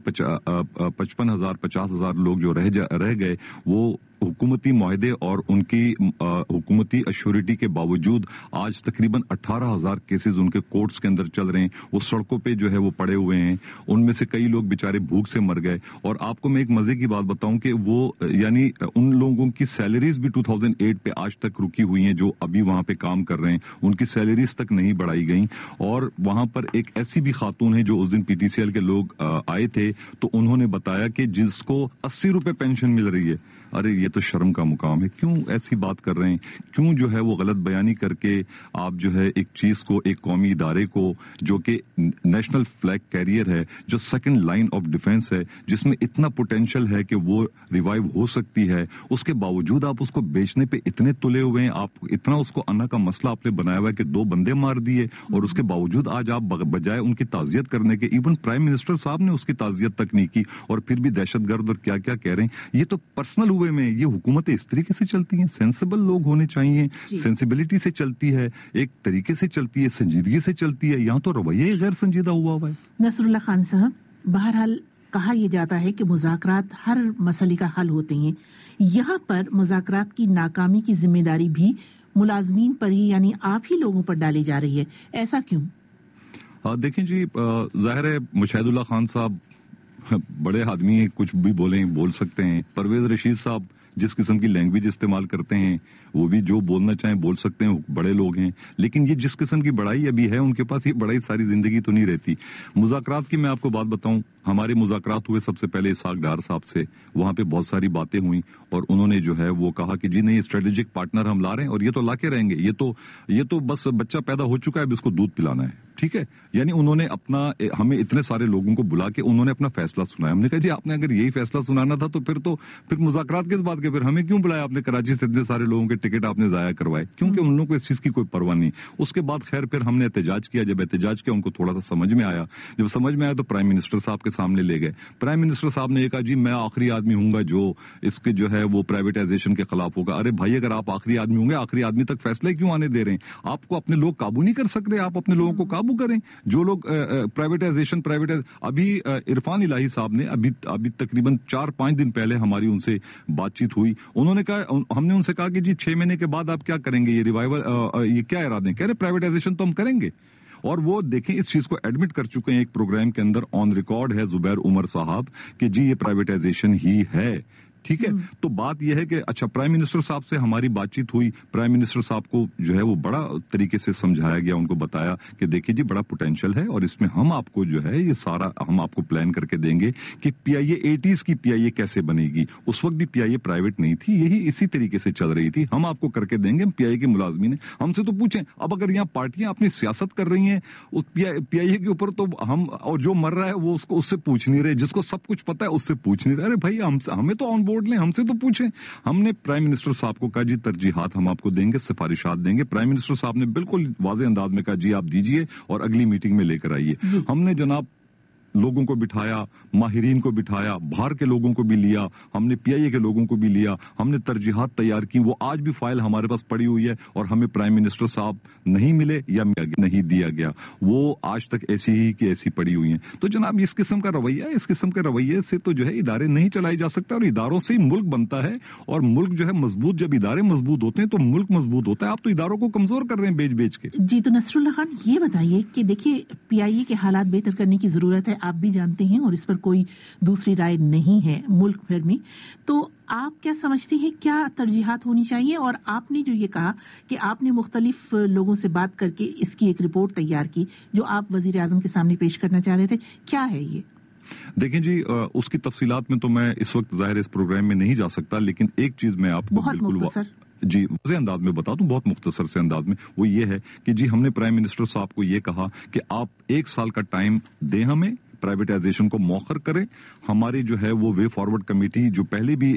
S13: 55,000 لوگ جو رہ گئے وہ حکومتی معاہدے اور ان کی حکومتی ایشورٹی کے باوجود آج تقریباً 18,000 کیسز ان کے کورٹس کے اندر چل رہے ہیں. وہ سڑکوں پہ جو ہے وہ پڑے ہوئے ہیں. ان میں سے کئی لوگ بےچارے بھوک سے مر گئے. اور آپ کو میں ایک مزے کی بات بتاؤں کہ وہ یعنی ان لوگوں کی سیلریز بھی 2008 پہ آج تک رکی ہوئی ہیں جو ابھی وہاں پہ کام کر رہے ہیں. ان کی سیلریز تک نہیں بڑھائی گئیں. اور وہاں پر ایک ایسی بھی خاتون ہے جو اس دن PTCL کے لوگ آئے تھے, تو انہوں نے بتایا کہ جس کو 80 روپے پینشن مل رہی ہے. ارے یہ تو شرم کا مقام ہے. کیوں ایسی بات کر رہے ہیں؟ کیوں جو ہے وہ غلط بیانی کر کے آپ جو ہے ایک چیز کو, ایک قومی ادارے کو جو کہ نیشنل فلیگ کیریئر ہے, جو سیکنڈ لائن آف ڈیفنس ہے, جس میں اتنا پوٹینشل ہے کہ وہ ریوائیو ہو سکتی ہے, اس کے باوجود آپ اس کو بیچنے پہ اتنے تلے ہوئے ہیں. آپ اتنا اس کو انا کا مسئلہ آپ نے بنایا ہوا ہے کہ 2 بندے مار دیے, اور اس کے باوجود آج آپ بجائے ان کی تعزیت کرنے کے, ایون پرائم منسٹر صاحب نے اس کی تعزیت تک نہیں کی, اور پھر بھی دہشت گرد اور کیا کیا کہہ رہے ہیں. یہ تو پرسنل ہوئے میں یہ حکومتیں اس طریقے سے چلتی ہیں, سینسیبل لوگ ہونے چاہیے, سینسیبلٹی سے چلتی ہے, ایک طریقے سے چلتی ہے, سنجیدگی سے چلتی ہے. یہاں تو رویہ غیر سنجیدہ ہوا ہے.
S1: نصر اللہ خان صاحب, بہرحال کہا یہ جاتا ہے کہ مذاکرات ہر مسئلے کا حل ہوتے ہیں. یہاں پر مذاکرات کی ناکامی کی ذمہ داری بھی ملازمین پر ہی, یعنی آپ ہی لوگوں پر ڈالی جا رہی ہے, ایسا کیوں؟
S13: دیکھیں جی, ظاہر ہے مشاہد اللہ خان صاحب بڑے آدمی ہیں, کچھ بھی بول سکتے ہیں. پرویز رشید صاحب جس قسم کی لینگویج استعمال کرتے ہیں وہ بھی جو بولنا چاہیں بول سکتے ہیں, بڑے لوگ ہیں. لیکن یہ جس قسم کی بڑائی ابھی ہے ان کے پاس, یہ بڑائی ساری زندگی تو نہیں رہتی. مذاکرات کی میں آپ کو بات بتاؤں, ہمارے مذاکرات ہوئے سب سے پہلے اسحاق ڈار صاحب سے, وہاں پہ بہت ساری باتیں ہوئیں اور انہوں نے جو ہے وہ کہا کہ جی نہیں, اسٹریٹجک پارٹنر ہم لا رہے ہیں اور یہ تو لا کے رہیں گے, یہ تو بس بچہ پیدا ہو چکا ہے, اب اس کو دودھ پلانا ہے. ٹھیک ہے, یعنی انہوں نے ہمیں اتنے سارے لوگوں کو بلا کے انہوں نے اپنا فیصلہ سنایا. ہم نے کہا جی آپ نے اگر یہی فیصلہ سنانا تھا تو پھر مذاکرات کس بات کے, پھر ہمیں کیوں بلایا آپ نے؟ کراچی سے اتنے سارے لوگوں کے ٹکٹ آپ نے ضائع کروائے, کیونکہ ان لوگوں کو اس چیز کی کوئی پرواہ نہیں. اس کے بعد خیر پھر ہم نے احتجاج کیا, جب احتجاج کیا ان کو تھوڑا سا سمجھ میں آیا, جب سمجھ میں آیا تو پرائم منسٹر صاحب کے سامنے لے گئے. پرائم منسٹر صاحب نے یہ کہا جی میں آخری آدمی ہوں گا جو اس کے جو ہے وہ پرائیویٹائزیشن کے خلاف ہوگا. ارے بھائی, اگر آپ آخری آدمی ہوں گے, آخری آدمی تک فیصلے کیوں آنے دے رہے ہیں؟ آپ کو اپنے لوگ قابو نہیں کر سک رہے, آپ اپنے لوگوں کو قابو کریں. جو لوگ پرائیویٹائزیشن ابھی عرفان الہی صاحب نے ابھی تقریباً 4-5 دن پہلے ہماری ان سے بات چیت ہوئی, انہوں نے کہا, ہم نے ان سے کہا کہ جی 6 مہینے کے بعد آپ کیا کریں گے, یہ ریوائول یہ کیا ارادے ہیں؟ کہہ رہے پرائیویٹائزیشن تو ہم کریں گے. اور وہ دیکھیں اس چیز کو ایڈمٹ کر چکے ہیں ایک پروگرام کے اندر, آن ریکارڈ ہے زبیر عمر صاحب کہ جی یہ پرائیویٹائزیشن ہی ہے. ٹھیک ہے, تو بات یہ ہے کہ اچھا پرائم منسٹر صاحب سے ہماری بات چیت ہوئی, پرائم منسٹر صاحب کو جو ہے وہ بڑا طریقے سے سمجھایا گیا, ان کو بتایا کہ دیکھیے جی بڑا پوٹینشیل ہے اور اس میں ہم آپ کو جو ہے یہ سارا ہم آپ کو پلان کر کے دیں گے کہ پی آئی اے 80s کی پی آئی اے کیسے بنے گی. اس وقت بھی پی آئی اے پرائیویٹ نہیں تھی, یہی اسی طریقے سے چل رہی تھی. ہم آپ کو کر کے دیں گے. پی آئی اے کے ملازمین ہیں, ہم سے تو پوچھیں. اب اگر یہاں پارٹیاں اپنی سیاست کر رہی ہیں اس پی آئی اے کے اوپر, تو ہم اور جو مر رہا ہے وہ اس سے پوچھ نہیں رہے, جس کو سب کچھ پتا ہے اس سے پوچھ نہیں رہے. ارے بھائی ہمیں تو آن بورڈ لیں, ہم سے تو پوچھیں. ہم نے پرائم منسٹر صاحب کو کہا جی ترجیحات ہم آپ کو دیں گے, سفارشات دیں گے. پرائم منسٹر صاحب نے بالکل واضح انداز میں کہا جی آپ دیجئے اور اگلی میٹنگ میں لے کر آئیے. ہم نے جناب لوگوں کو بٹھایا, ماہرین کو بٹھایا, باہر کے لوگوں کو بھی لیا, ہم نے پی آئی اے کے لوگوں کو بھی لیا, ہم نے ترجیحات تیار کی. وہ آج بھی فائل ہمارے پاس پڑی ہوئی ہے اور ہمیں پرائم منسٹر صاحب نہیں ملے یا نہیں دیا گیا, وہ آج تک ایسی ہی کی ایسی پڑی ہوئی ہیں. تو جناب اس قسم کا رویہ, اس قسم کے رویے سے تو جو ہے ادارے نہیں چلائے جا سکتے, اور اداروں سے ہی ملک بنتا ہے. اور ملک جو ہے مضبوط, جب ادارے مضبوط ہوتے ہیں تو ملک مضبوط ہوتا ہے. آپ تو اداروں کو کمزور کر رہے ہیں بیچ بیچ کے.
S1: جی تو نصر اللہ خان یہ بتائیے کہ دیکھیے پی آئی اے کے حالات بہتر کرنے کی ضرورت ہے, آپ بھی جانتے ہیں, اور اس پر کوئی دوسری رائے نہیں ہے ملک بھر میں. تو آپ کیا سمجھتے ہیں کیا ترجیحات ہونی چاہیے؟ اور آپ نے جو یہ کہا کہ آپ نے مختلف لوگوں سے بات کر کے اس کی ایک رپورٹ تیار کی جو آپ وزیر اعظم کے سامنے پیش کرنا چاہ رہے تھے, کیا ہے یہ؟
S13: دیکھیں جی, اس کی تفصیلات میں تو میں اس وقت ظاہر اس پروگرام میں نہیں جا سکتا, لیکن ایک چیز میں آپ کو بالکل جی واضح انداز میں بتا دوں, بہت مختصر سے انداز میں, وہ یہ ہے کہ جی ہم نے پرائم منسٹر صاحب کو یہ کہا کہ آپ 1 سال کا ٹائم دیں ہمیں, پرائیویٹائزیشن کو مؤخر کریں. ہماری جو ہے وہ وے فارورڈ کمیٹی جو پہلے بھی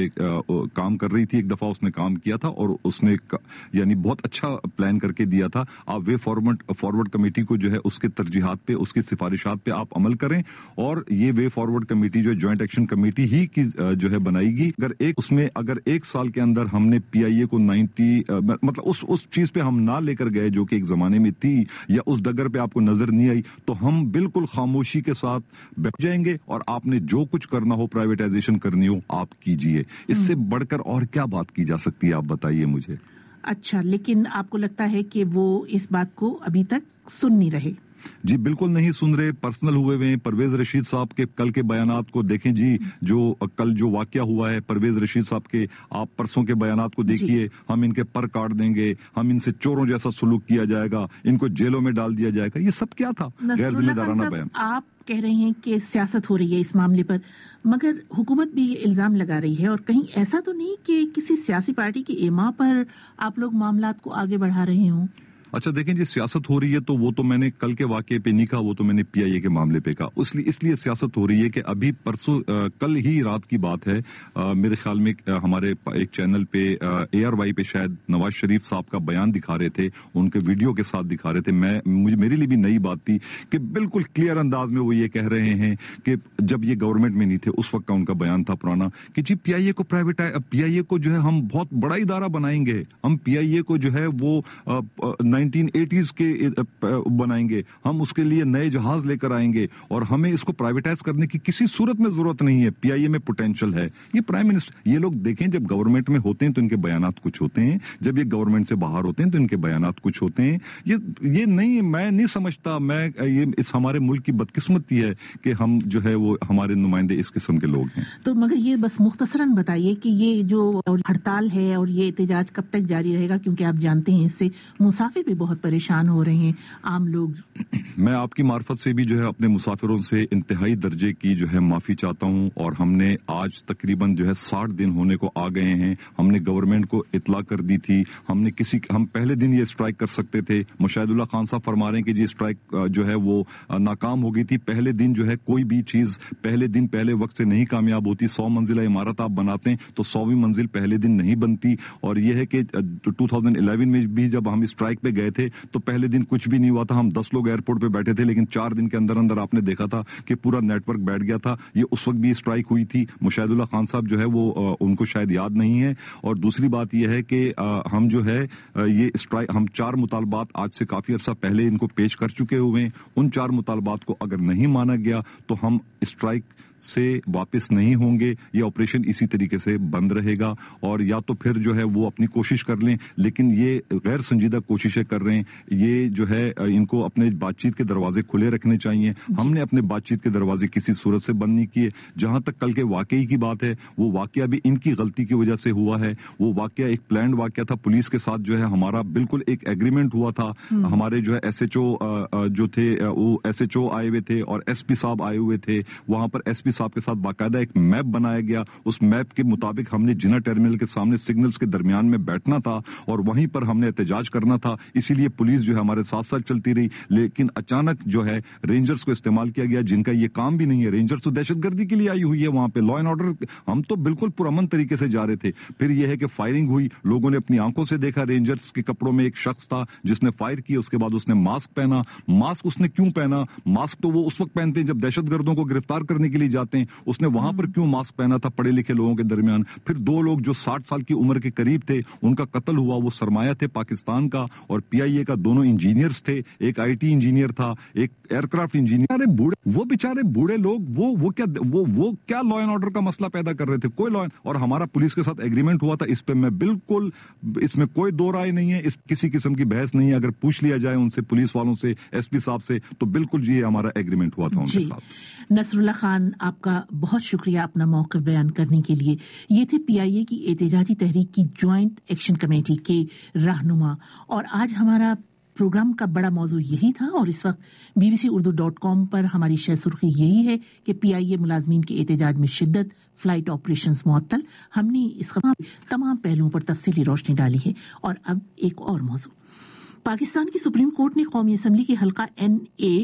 S13: کام کر رہی تھی, ایک دفعہ اس نے کام کیا تھا اور اس نے یعنی بہت اچھا پلان کر کے دیا تھا. آپ وے فارورڈ کمیٹی کو جو ہے اس کے ترجیحات پہ, اس کی سفارشات پہ آپ عمل کریں. اور یہ وے فارورڈ کمیٹی جو جوائنٹ ایکشن کمیٹی ہی کی جو ہے بنائے گی. اگر 1 سال کے اندر ہم نے پی آئی اے کو 90 مطلب اس چیز پہ ہم نہ لے کر گئے جو کہ ایک زمانے میں تھی, یا اس ڈگر پہ آپ کو نظر نہیں آئی, تو ہم بالکل خاموشی کے ساتھ بیٹھ جائیں گے اور آپ نے جو کچھ کرنا ہو, پرائیویٹائزیشن کرنی ہو آپ کیجئے. اس سے بڑھ کر اور کیا بات کی جا سکتی ہے, آپ بتائیے مجھے.
S1: اچھا, لیکن آپ کو لگتا ہے کہ وہ اس بات کو ابھی تک سن نہیں رہے؟
S13: جی بالکل نہیں سن رہے, پرسنل ہوئے ہوئے ہیں. پرویز رشید صاحب کے کل کے بیانات کو دیکھیں جی, جو کل جو واقعہ ہوا ہے پرویز رشید صاحب کے, آپ پرسوں کے بیانات کو دیکھیے. ہم ان کے پر کاٹ دیں گے, ہم ان سے چوروں جیسا سلوک کیا جائے گا, ان کو جیلوں میں ڈال دیا جائے گا. یہ سب کیا تھا؟ غیر ذمہ دارانہ بیان.
S1: آپ کہہ رہے ہیں کہ سیاست ہو رہی ہے اس معاملے پر, مگر حکومت بھی یہ الزام لگا رہی ہے, اور کہیں ایسا تو نہیں کہ کسی سیاسی پارٹی کی ایما پر آپ لوگ معاملات کو آگے بڑھا رہے ہوں؟
S13: اچھا دیکھیں جی، سیاست ہو رہی ہے تو وہ تو میں نے کل کے واقعے پہ نہیں کہا، وہ تو میں نے پی آئی اے کے معاملے پہ کہا. اس لیے سیاست ہو رہی ہے کہ ابھی پرسوں کل ہی رات کی بات ہے، میرے خیال میں ہمارے ایک چینل پہ اے آر وائی پہ شاید نواز شریف صاحب کا بیان دکھا رہے تھے، ان کے ویڈیو کے ساتھ دکھا رہے تھے. میرے لیے بھی نئی بات تھی کہ بالکل کلیئر انداز میں وہ یہ کہہ رہے ہیں کہ جب یہ گورنمنٹ میں نہیں تھے اس وقت کا ان کا بیان تھا پرانا کہ جی پی آئی اے کو پی آئی اے کو جو ہے ہم بہت بڑا ادارہ بنائیں گے، ہم پی آئی اے کو جو ہے وہ 1980s کے بنائیں گے، ہم اس کے لیے نئے جہاز لے کر آئیں گے اور ہمیں اس کو پرائیویٹائز کرنے کی کسی صورت میں ضرورت نہیں ہے، پی آئی اے میں پوٹینشل ہے. یہ پرائم منسٹر، یہ لوگ دیکھیں جب گورنمنٹ میں ہوتے ہیں تو ان کے بیانات کچھ ہوتے ہیں، جب یہ گورنمنٹ سے باہر ہوتے ہیں تو ان کے بیانات کچھ ہوتے ہیں. یہ نہیں، میں نہیں سمجھتا، یہ اس ہمارے ملک کی بدقسمتی ہے کہ ہم جو ہے وہ ہمارے نمائندے اس قسم کے لوگ ہیں.
S1: تو مگر یہ بس مختصراً بتائیے کہ یہ جو ہڑتال ہے اور یہ احتجاج کب تک جاری رہے گا، کیونکہ آپ جانتے ہیں اس سے مسافر بھی بہت پریشان ہو رہے ہیں، عام لوگ.
S13: میں آپ کی معرفت سے بھی جو ہے اپنے مسافروں سے انتہائی درجے کی جو ہے معافی چاہتا ہوں، اور ہم نے آج تقریباً جو ہے 60 دن ہونے کو آ گئے ہیں. ہم نے گورنمنٹ کو اطلاع کر دی تھی، ہم پہلے دن یہ اسٹرائک کر سکتے تھے. مشاہد اللہ خان صاحب فرما رہے ہیں کہ جی اسٹرائک جو ہے وہ ناکام ہو گئی تھی. پہلے دن جو ہے کوئی بھی چیز پہلے وقت سے نہیں کامیاب ہوتی. 100 منزلہ عمارت آپ بناتے ہیں تو 100ویں منزل پہلے دن نہیں بنتی. اور یہ ہے کہ 2011 میں بھی جب ہم اسٹرائک پہ گئے تھے تو پہلے دن کچھ بھی نہیں ہوا تھا، ہم 10 لوگ ایئرپورٹ پہ بیٹھے تھے، لیکن 4 دن کے اندر اندر آپ نے دیکھا تھا کہ پورا نیٹ ورک بیٹھ گیا تھا. یہ اس وقت بھی اسٹرائک ہوئی تھی. مشاہد اللہ خان صاحب جو ہے وہ ان کو شاید یاد نہیں ہے. اور دوسری بات یہ ہے کہ ہم جو ہے یہ اسٹرائک، ہم 4 مطالبات آج سے کافی عرصہ پہلے ان کو پیش کر چکے ہوئے ہیں. ان 4 مطالبات کو اگر نہیں مانا گیا تو ہم اسٹرائک سے واپس نہیں ہوں گے. یہ آپریشن اسی طریقے سے بند رہے گا، اور یا تو پھر جو ہے وہ اپنی کوشش کر لیں، لیکن یہ غیر سنجیدہ کوششیں کر رہے ہیں. یہ جو ہے ان کو اپنے بات چیت کے دروازے کھلے رکھنے چاہیے. ہم نے اپنے بات چیت کے دروازے کسی صورت سے بند نہیں کیے. جہاں تک کل کے واقعی کی بات ہے، وہ واقعہ بھی ان کی غلطی کی وجہ سے ہوا ہے. وہ واقعہ ایک پلانڈ واقعہ تھا. پولیس کے ساتھ جو ہے ہمارا بالکل ایک ایگریمنٹ ہوا تھا. ہمارے جو ہے ایس ایچ او جو تھے، وہ ایس ایچ او آئے ہوئے تھے اور ایس پی صاحب آئے ہوئے تھے. وہاں پر ایس پی صاحب کے ساتھ باقاعدہ ایک میپ بنایا گیا. اس میپ کے مطابق ہم نے جنا ٹرمینل کے سامنے سگنلز کے درمیان میں بیٹھنا تھا اور وہیں پر ہم نے احتجاج کرنا تھا. اسی لیے پولیس جو ہے ہمارے ساتھ ساتھ چلتی رہی. لیکن اچانک جو ہے رینجرز کو استعمال کیا گیا، جن کا یہ کام بھی نہیں ہے. رینجرز تو دہشت گردی کے لیے آئی ہوئی ہے وہاں پہ، لا اینڈ آرڈر. ہم تو بالکل پرامن طریقے سے جا رہے تھے. پھر یہ ہے کہ فائرنگ ہوئی. لوگوں نے اپنی آنکھوں سے دیکھا. رینجرز کے کپڑوں میں ایک شخص تھا جس نے فائر کیا. اس کے بعد اس نے ماسک پہنا. ماسک اس نے کیوں پہنا؟ ماسک تو وہ اس وقت پہنتے ہیں جب دہشت گردوں کو گرفتار کرنے کے لیے جاتے ہیں. اس نے وہاں پر کیوں ماسک پہنا تھا پڑھے لکھے لوگوں کے درمیان؟ پھر 2 لوگ جو 60 سال کی عمر کے قریب تھے ان کا قتل ہوا. وہ سرمایہ تھے پاکستان کا اور پی آئی اے کا. دونوں انجینئرز تھے. ایک آئی ٹی انجینئر تھا، ایک ایئر کرافٹ انجینئر. وہ بیچارے بوڑھے لوگ وہ کیا لا اینڈ آرڈر کا مسئلہ پیدا کر رہے تھے؟ کوئی لا. اور ہمارا پولیس کے ساتھ ایگریمنٹ ہوا تھا. اس پہ میں بالکل، اس میں کوئی دو رائے نہیں ہے. اس کسی قسم کی بحث نہیں ہے. اگر پوچھ لیا جائے ان سے، پولیس والوں سے، ایس پی صاحب سے، تو بالکل جی یہ ہمارا ایگریمنٹ ہوا تھا ان کے ساتھ.
S1: نصر اللہ خان، آپ کا بہت شکریہ اپنا موقف بیان کرنے کے لیے. یہ تھے پی آئی اے کی احتجاجی تحریک کی جوائنٹ ایکشن کمیٹی کے رہنما. اور آج ہمارا پروگرام کا بڑا موضوع یہی تھا، اور اس وقت bbc-urdu.com پر ہماری شہ سرخی یہی ہے کہ پی آئی اے ملازمین کے احتجاج میں شدت، فلائٹ آپریشنز معطل. ہم نے اس تمام پہلوؤں پر تفصیلی روشنی ڈالی ہے. اور اب ایک اور موضوع. پاکستان کی سپریم کورٹ نے قومی اسمبلی کے حلقہ NA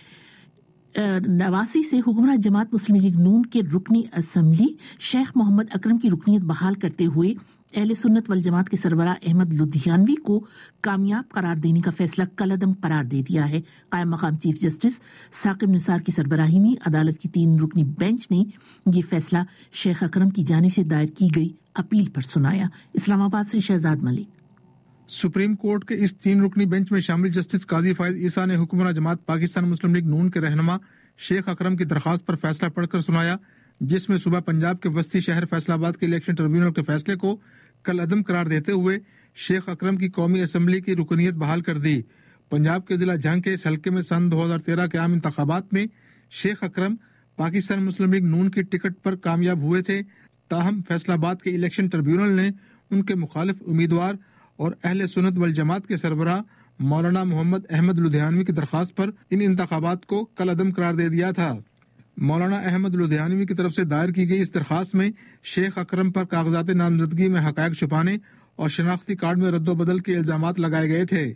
S1: 89 سے حکمراں جماعت مسلم لیگ نون کے رکنی اسمبلی شیخ محمد اکرم کی رکنیت بحال کرتے ہوئے اہل سنت والجماعت کے سربراہ احمد لدھیانوی کو کامیاب قرار دینے کا فیصلہ کالعدم قرار دے دیا ہے. قائم مقام چیف جسٹس ثاقب نثار کی سربراہی میں عدالت کی 3 رکنی بینچ نے یہ فیصلہ شیخ اکرم کی جانب سے دائر کی گئی اپیل پر سنایا. اسلام آباد سے شہزاد ملک.
S4: سپریم کورٹ کے اس 3 رکنی بینچ میں شامل جسٹس قاضی فائز عیسیٰ نے حکمراں جماعت پاکستان مسلم لیگ نون کے رہنما شیخ اکرم کی درخواست پر فیصلہ پڑھ کر سنایا، جس میں صوبہ پنجاب کے وسطی شہر فیصل آباد کے الیکشن ٹریبیونل کے فیصلے کو کل عدم قرار دیتے ہوئے شیخ اکرم کی قومی اسمبلی کی رکنیت بحال کر دی. پنجاب کے ضلع جھنگ کے اس حلقے میں سن 2013 کے عام انتخابات میں شیخ اکرم پاکستان مسلم لیگ نون کی ٹکٹ پر کامیاب ہوئے تھے. تاہم فیصل آباد کے الیکشن ٹریبیونل نے ان کے مخالف امیدوار اور اہل سنت والجماعت کے سربراہ مولانا محمد احمد لدھیانوی کی درخواست پر ان انتخابات کو کل عدم قرار دے دیا تھا. مولانا احمد لدھیانوی کی طرف سے دائر کی گئی اس درخواست میں شیخ اکرم پر کاغذات نامزدگی میں حقائق چھپانے اور شناختی کارڈ میں رد و بدل کے الزامات لگائے گئے تھے.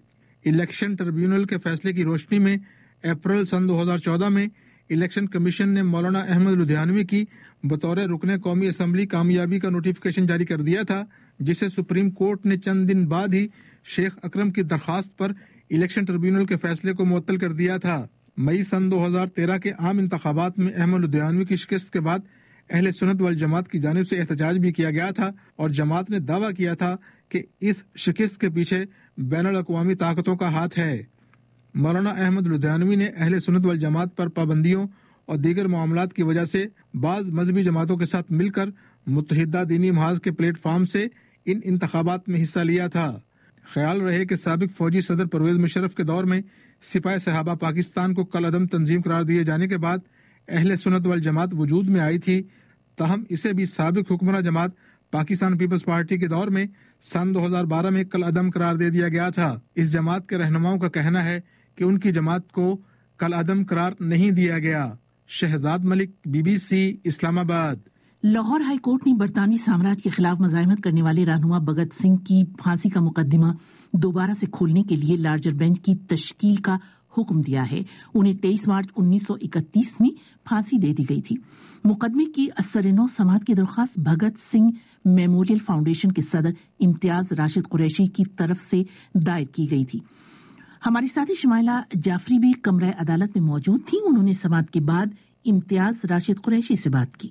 S4: الیکشن ٹریبیونل کے فیصلے کی روشنی میں اپریل سن 2014 میں الیکشن کمیشن نے مولانا احمد لدھیانوی کی بطور رکن قومی اسمبلی کامیابی کا نوٹیفکیشن جاری کر دیا تھا، جسے سپریم کورٹ نے چند دن بعد ہی شیخ اکرم کی درخواست پر الیکشن ٹریبیونل کے فیصلے کو معطل کر دیا تھا۔ مئی سن 2013 کے عام انتخابات میں احمد لدھیانوی کی شکست کے بعد اہل سنت والجماعت کی جانب سے احتجاج بھی کیا گیا تھا اور جماعت نے دعویٰ کیا تھا کہ اس شکست کے پیچھے بین الاقوامی طاقتوں کا ہاتھ ہے۔ مولانا احمد لدھیانوی نے اہل سنت والجماعت پر پابندیوں اور دیگر معاملات کی وجہ سے بعض مذہبی جماعتوں کے ساتھ مل کر متحدہ دینی محاذ کے پلیٹ فارم سے ان انتخابات میں حصہ لیا تھا۔ خیال رہے کہ سابق فوجی صدر پرویز مشرف کے دور میں سپاہ صحابہ پاکستان کو کل عدم تنظیم قرار دیے جانے کے بعد اہل سنت والجماعت وجود میں آئی تھی، تاہم اسے بھی سابق حکمراں جماعت پاکستان پیپلز پارٹی کے دور میں سن 2012 میں کل عدم قرار دے دیا گیا تھا۔ اس جماعت کے رہنماؤں کا کہنا ہے کہ ان کی جماعت کو کل عدم قرار نہیں دیا گیا۔ شہزاد ملک، BBC اسلام آباد۔
S1: لاہور ہائی کورٹ نے برطانوی سامراج کے خلاف مزاحمت کرنے والے رہنما بھگت سنگھ کی پھانسی کا مقدمہ دوبارہ سے کھولنے کے لیے لارجر بینچ کی تشکیل کا حکم دیا ہے۔ انہیں 23 مارچ 1931 میں پھانسی دے دی گئی تھی۔ مقدمے کی اثر-نو سماعت کی درخواست بھگت سنگھ میموریل فاؤنڈیشن کے صدر امتیاز راشد قریشی کی طرف سے دائر کی گئی تھی۔ ہماری ساتھی شمائلہ جعفری بھی کمرہ عدالت میں موجود تھی۔ انہوں نے سماعت کے بعد امتیاز راشد قریشی سے بات کی۔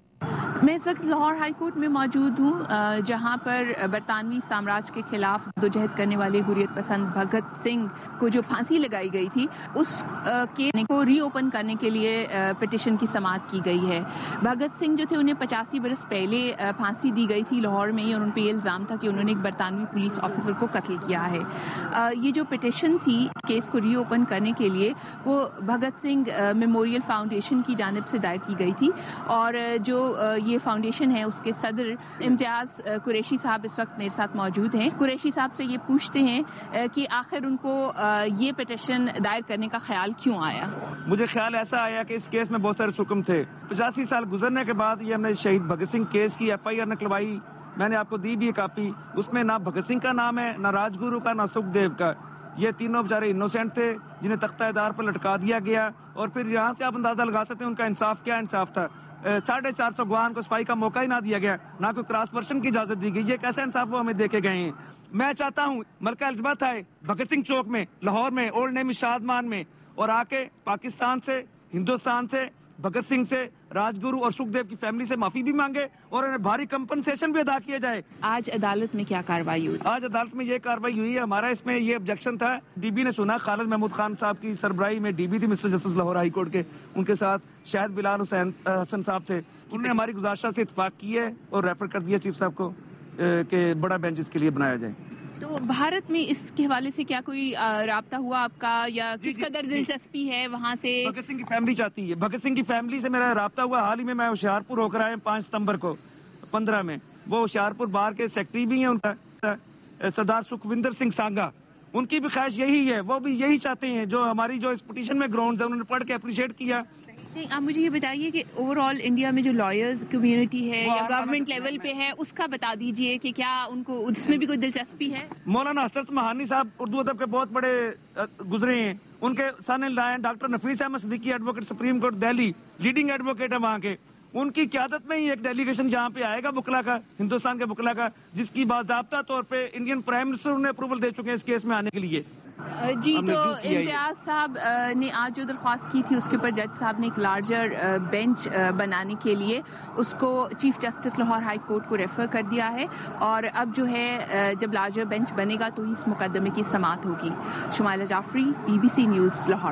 S11: میں اس وقت لاہور ہائی کورٹ میں موجود ہوں، جہاں پر برطانوی سامراج کے خلاف جدوجہد کرنے والے حریت پسند بھگت سنگھ کو جو پھانسی لگائی گئی تھی، اس کیس کو ری اوپن کرنے کے لیے پٹیشن کی سماعت کی گئی ہے۔ بھگت سنگھ جو تھے انہیں 85 برس پہلے پھانسی دی گئی تھی لاہور میں ہی، اور ان پہ یہ الزام تھا کہ انہوں نے ایک برطانوی پولیس آفیسر کو قتل کیا ہے۔ یہ جو پٹیشن تھی کیس کو ری اوپن کرنے کے لیے، وہ بھگت سنگھ میموریل فاؤنڈیشن کی جانب سے دائر کی گئی تھی، اور جو یہ فاؤنڈیشن ہے اس کے صدر امتیاز قریشی صاحب اس وقت میرے ساتھ موجود ہیں۔ قریشی صاحب سے یہ پوچھتے ہیں کہ آخر ان کو یہ پٹیشن دائر کرنے کا خیال کیوں آیا؟
S15: مجھے خیال ایسا آیا کہ اس کیس میں بہت سارے حکم تھے۔ 85 سال گزرنے کے بعد یہ ہم نے شہید بھگت سنگھ کیس کی FIR نکلوائی، میں نے آپ کو دی بھی کاپی۔ اس میں نہ بھگت سنگھ کا نام ہے، نہ راج گرو کا، نہ سکھ دیو کا۔ یہ تینوں بیچارے انوسینٹ تھے جنہیں تختہ دار پر لٹکا دیا گیا، اور پھر یہاں سے آپ اندازہ لگا سکتے ہیں ان کا انصاف کیا انصاف تھا۔ 450 گواہان کو صفائی کا موقع ہی نہ دیا گیا، نہ کوئی کراس ورشن کی اجازت دی گئی۔ یہ کیسا انصاف وہ ہمیں دے کے گئے ہیں؟ میں چاہتا ہوں ملکہ الزامت آئے بھگت سنگھ چوک میں، لاہور میں، اولڈ نیم شادمان میں، اور آ کے پاکستان سے، ہندوستان سے، بھگت سنگھ سے، راج گرو اور سکھ دیو کی فیملی سے معافی بھی مانگے، اور انہیں بھاری کمپنسیشن بھی ادا کیا جائے۔
S11: آج عدالت میں کیا کارروائی ہوئی؟
S15: آج عدالت میں یہ کارروائی ہوئی ہے، ہمارا اس میں یہ آبجیکشن تھا، DB نے سنا، خالد محمود خان صاحب کی سربراہی میں DB تھی mister justice Lahore high court کے، ان کے ساتھ شاہد بلال حسن صاحب تھے، انہوں نے ہماری گزارشات سے اتفاق کی ہے اور ریفر کر دیا چیف صاحب کو کہ بڑا بینچ اس کے لیے بنایا جائے۔
S11: تو بھارت میں اس کے حوالے سے کیا کوئی رابطہ ہوا آپ کا، یا کس قدر دلچسپی ہے وہاں سے؟
S15: بھگت سنگھ کی فیملی چاہتی ہے، بھگت سنگھ کی فیملی سے میرا رابطہ ہوا حال ہی میں ہوشیارپور ہو کر آئے 5 ستمبر کو 15 میں۔ وہ ہوشیارپور بار کے سیکٹری بھی ہیں، ان کا سردار سکھوندر سنگھ سانگا، ان کی بھی خواہش یہی ہے، وہ بھی یہی چاہتے ہیں جو ہماری جو اس پٹیشن میں گراؤنڈز ہیں انہوں نے پڑھ کے اپریشیٹ کیا۔
S11: آپ مجھے یہ بتائیے کہ اوور آل انڈیا میں جو لائرز کمیونٹی ہے یا گورنمنٹ لیول پہ ہے، اس کا بتا دیجئے کہ کیا ان کو اس میں بھی کوئی دلچسپی ہے؟
S15: مولانا حسرت مہانی صاحب اردو ادب کے بہت بڑے گزرے ہیں، ان کے son in law doctor Nafees Ahmad Siddiqui advocate supreme court Delhi, leading advocate ہے وہاں کے، ان کی قیادت میں ہی ایک ڈیلیگیشن جہاں پہ آئے گا وکلا کا، ہندوستان کے وکلا کا، جس کی باضابطہ طور پہ انڈین پرائم منسٹر نے اپروول دے چکے ہیں اس کیس میں آنے کے لیے۔
S11: جی، تو امتیاز صاحب نے آج جو درخواست کی تھی اس کے اوپر جج صاحب نے ایک لارجر بینچ بنانے کے لیے اس کو chief justice Lahore high court کو ریفر کر دیا ہے، اور اب جو ہے جب لارجر بینچ بنے گا تو ہی اس مقدمے کی سماعت ہوگی۔ Shumaila Jafri, BBC news, Lahore.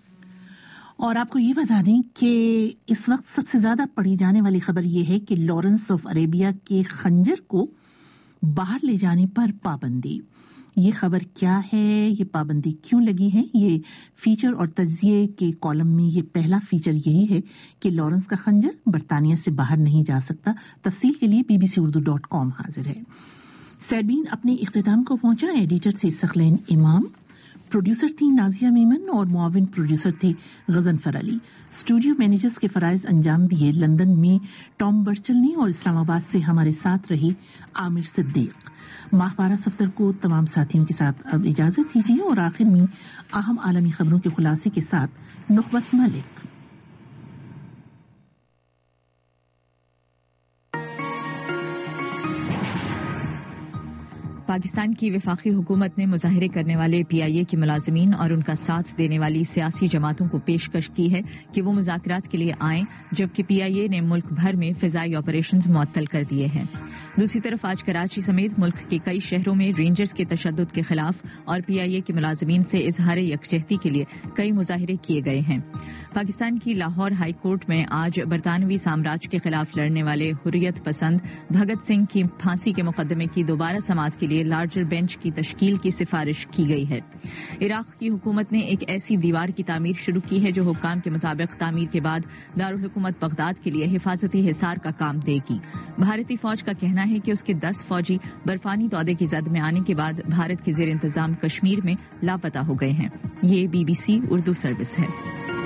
S1: اور آپ کو یہ بتا دیں کہ اس وقت سب سے زیادہ پڑھی جانے والی خبر یہ ہے کہ لارنس آف عربیہ کے خنجر کو باہر لے جانے پر پابندی۔ یہ خبر کیا ہے، یہ پابندی کیوں لگی ہے؟ یہ فیچر اور تجزیے کے کالم میں یہ پہلا فیچر یہی ہے کہ لارنس کا خنجر برطانیہ سے باہر نہیں جا سکتا۔ تفصیل کے لیے bbc.urdu.com حاضر ہے۔ سیربین اپنے اختتام کو پہنچا۔ ایڈیٹر تھے ثقلین امام، پروڈیوسر تھی نازیہ میمن اور معاون پروڈیوسر تھے غضنفر علی۔ اسٹوڈیو مینیجرز کے فرائض انجام دیے لندن میں ٹام برچل نے، اور اسلام آباد سے ہمارے ساتھ رہی عامر صدیق۔ माहपारा सफ्तर को तमाम साथियों के साथ अब इजाजत दीजिए और आखिर में अहम आलमी खबरों के खुलासे के साथ नुकबत मलिक।
S3: पाकिस्तान की वफाकी हुकूमत ने मुजाहरे करने वाले PIA के मुलाजमीन और उनका साथ देने वाली सियासी जमातों को पेशकश की है कि वो मुज़ाकरात के लिए आएं, जबकि PIA ने मुल्क भर में फिजाई ऑपरेशंस मुअत्तल कर दिए हैं। दूसरी तरफ आज कराची समेत मुल्क के कई शहरों में रेंजर्स के तशद्दुद के खिलाफ और PIA के मुलाजमीन से इजहार यकजहती के लिए कई मुजाहरे किए गए हैं। पाकिस्तान की लाहौर हाई कोर्ट में आज बरतानवी साम्राज्य के खिलाफ लड़ने वाले हुर्रियत पसंद भगत सिंह की फांसी के मुकदमे की दोबारा समाअत के लिए लार्जर बेंच की तश्कील की सिफारिश की गई है। इराक की हुकूमत ने एक ऐसी दीवार की तामीर शुरू की है जो हुक्काम के मुताबिक तामीर के बाद दारुल हुकूमत बगदाद के लिए हिफाजती हिसार का काम देगी। भारतीय फौज का कहना है कि उसके 10 फौजी बर्फानी तौदे की जद में आने के बाद भारत के जेर इंतजाम कश्मीर में लापता हो गए हैं। ये BBC उर्दू सर्विस है।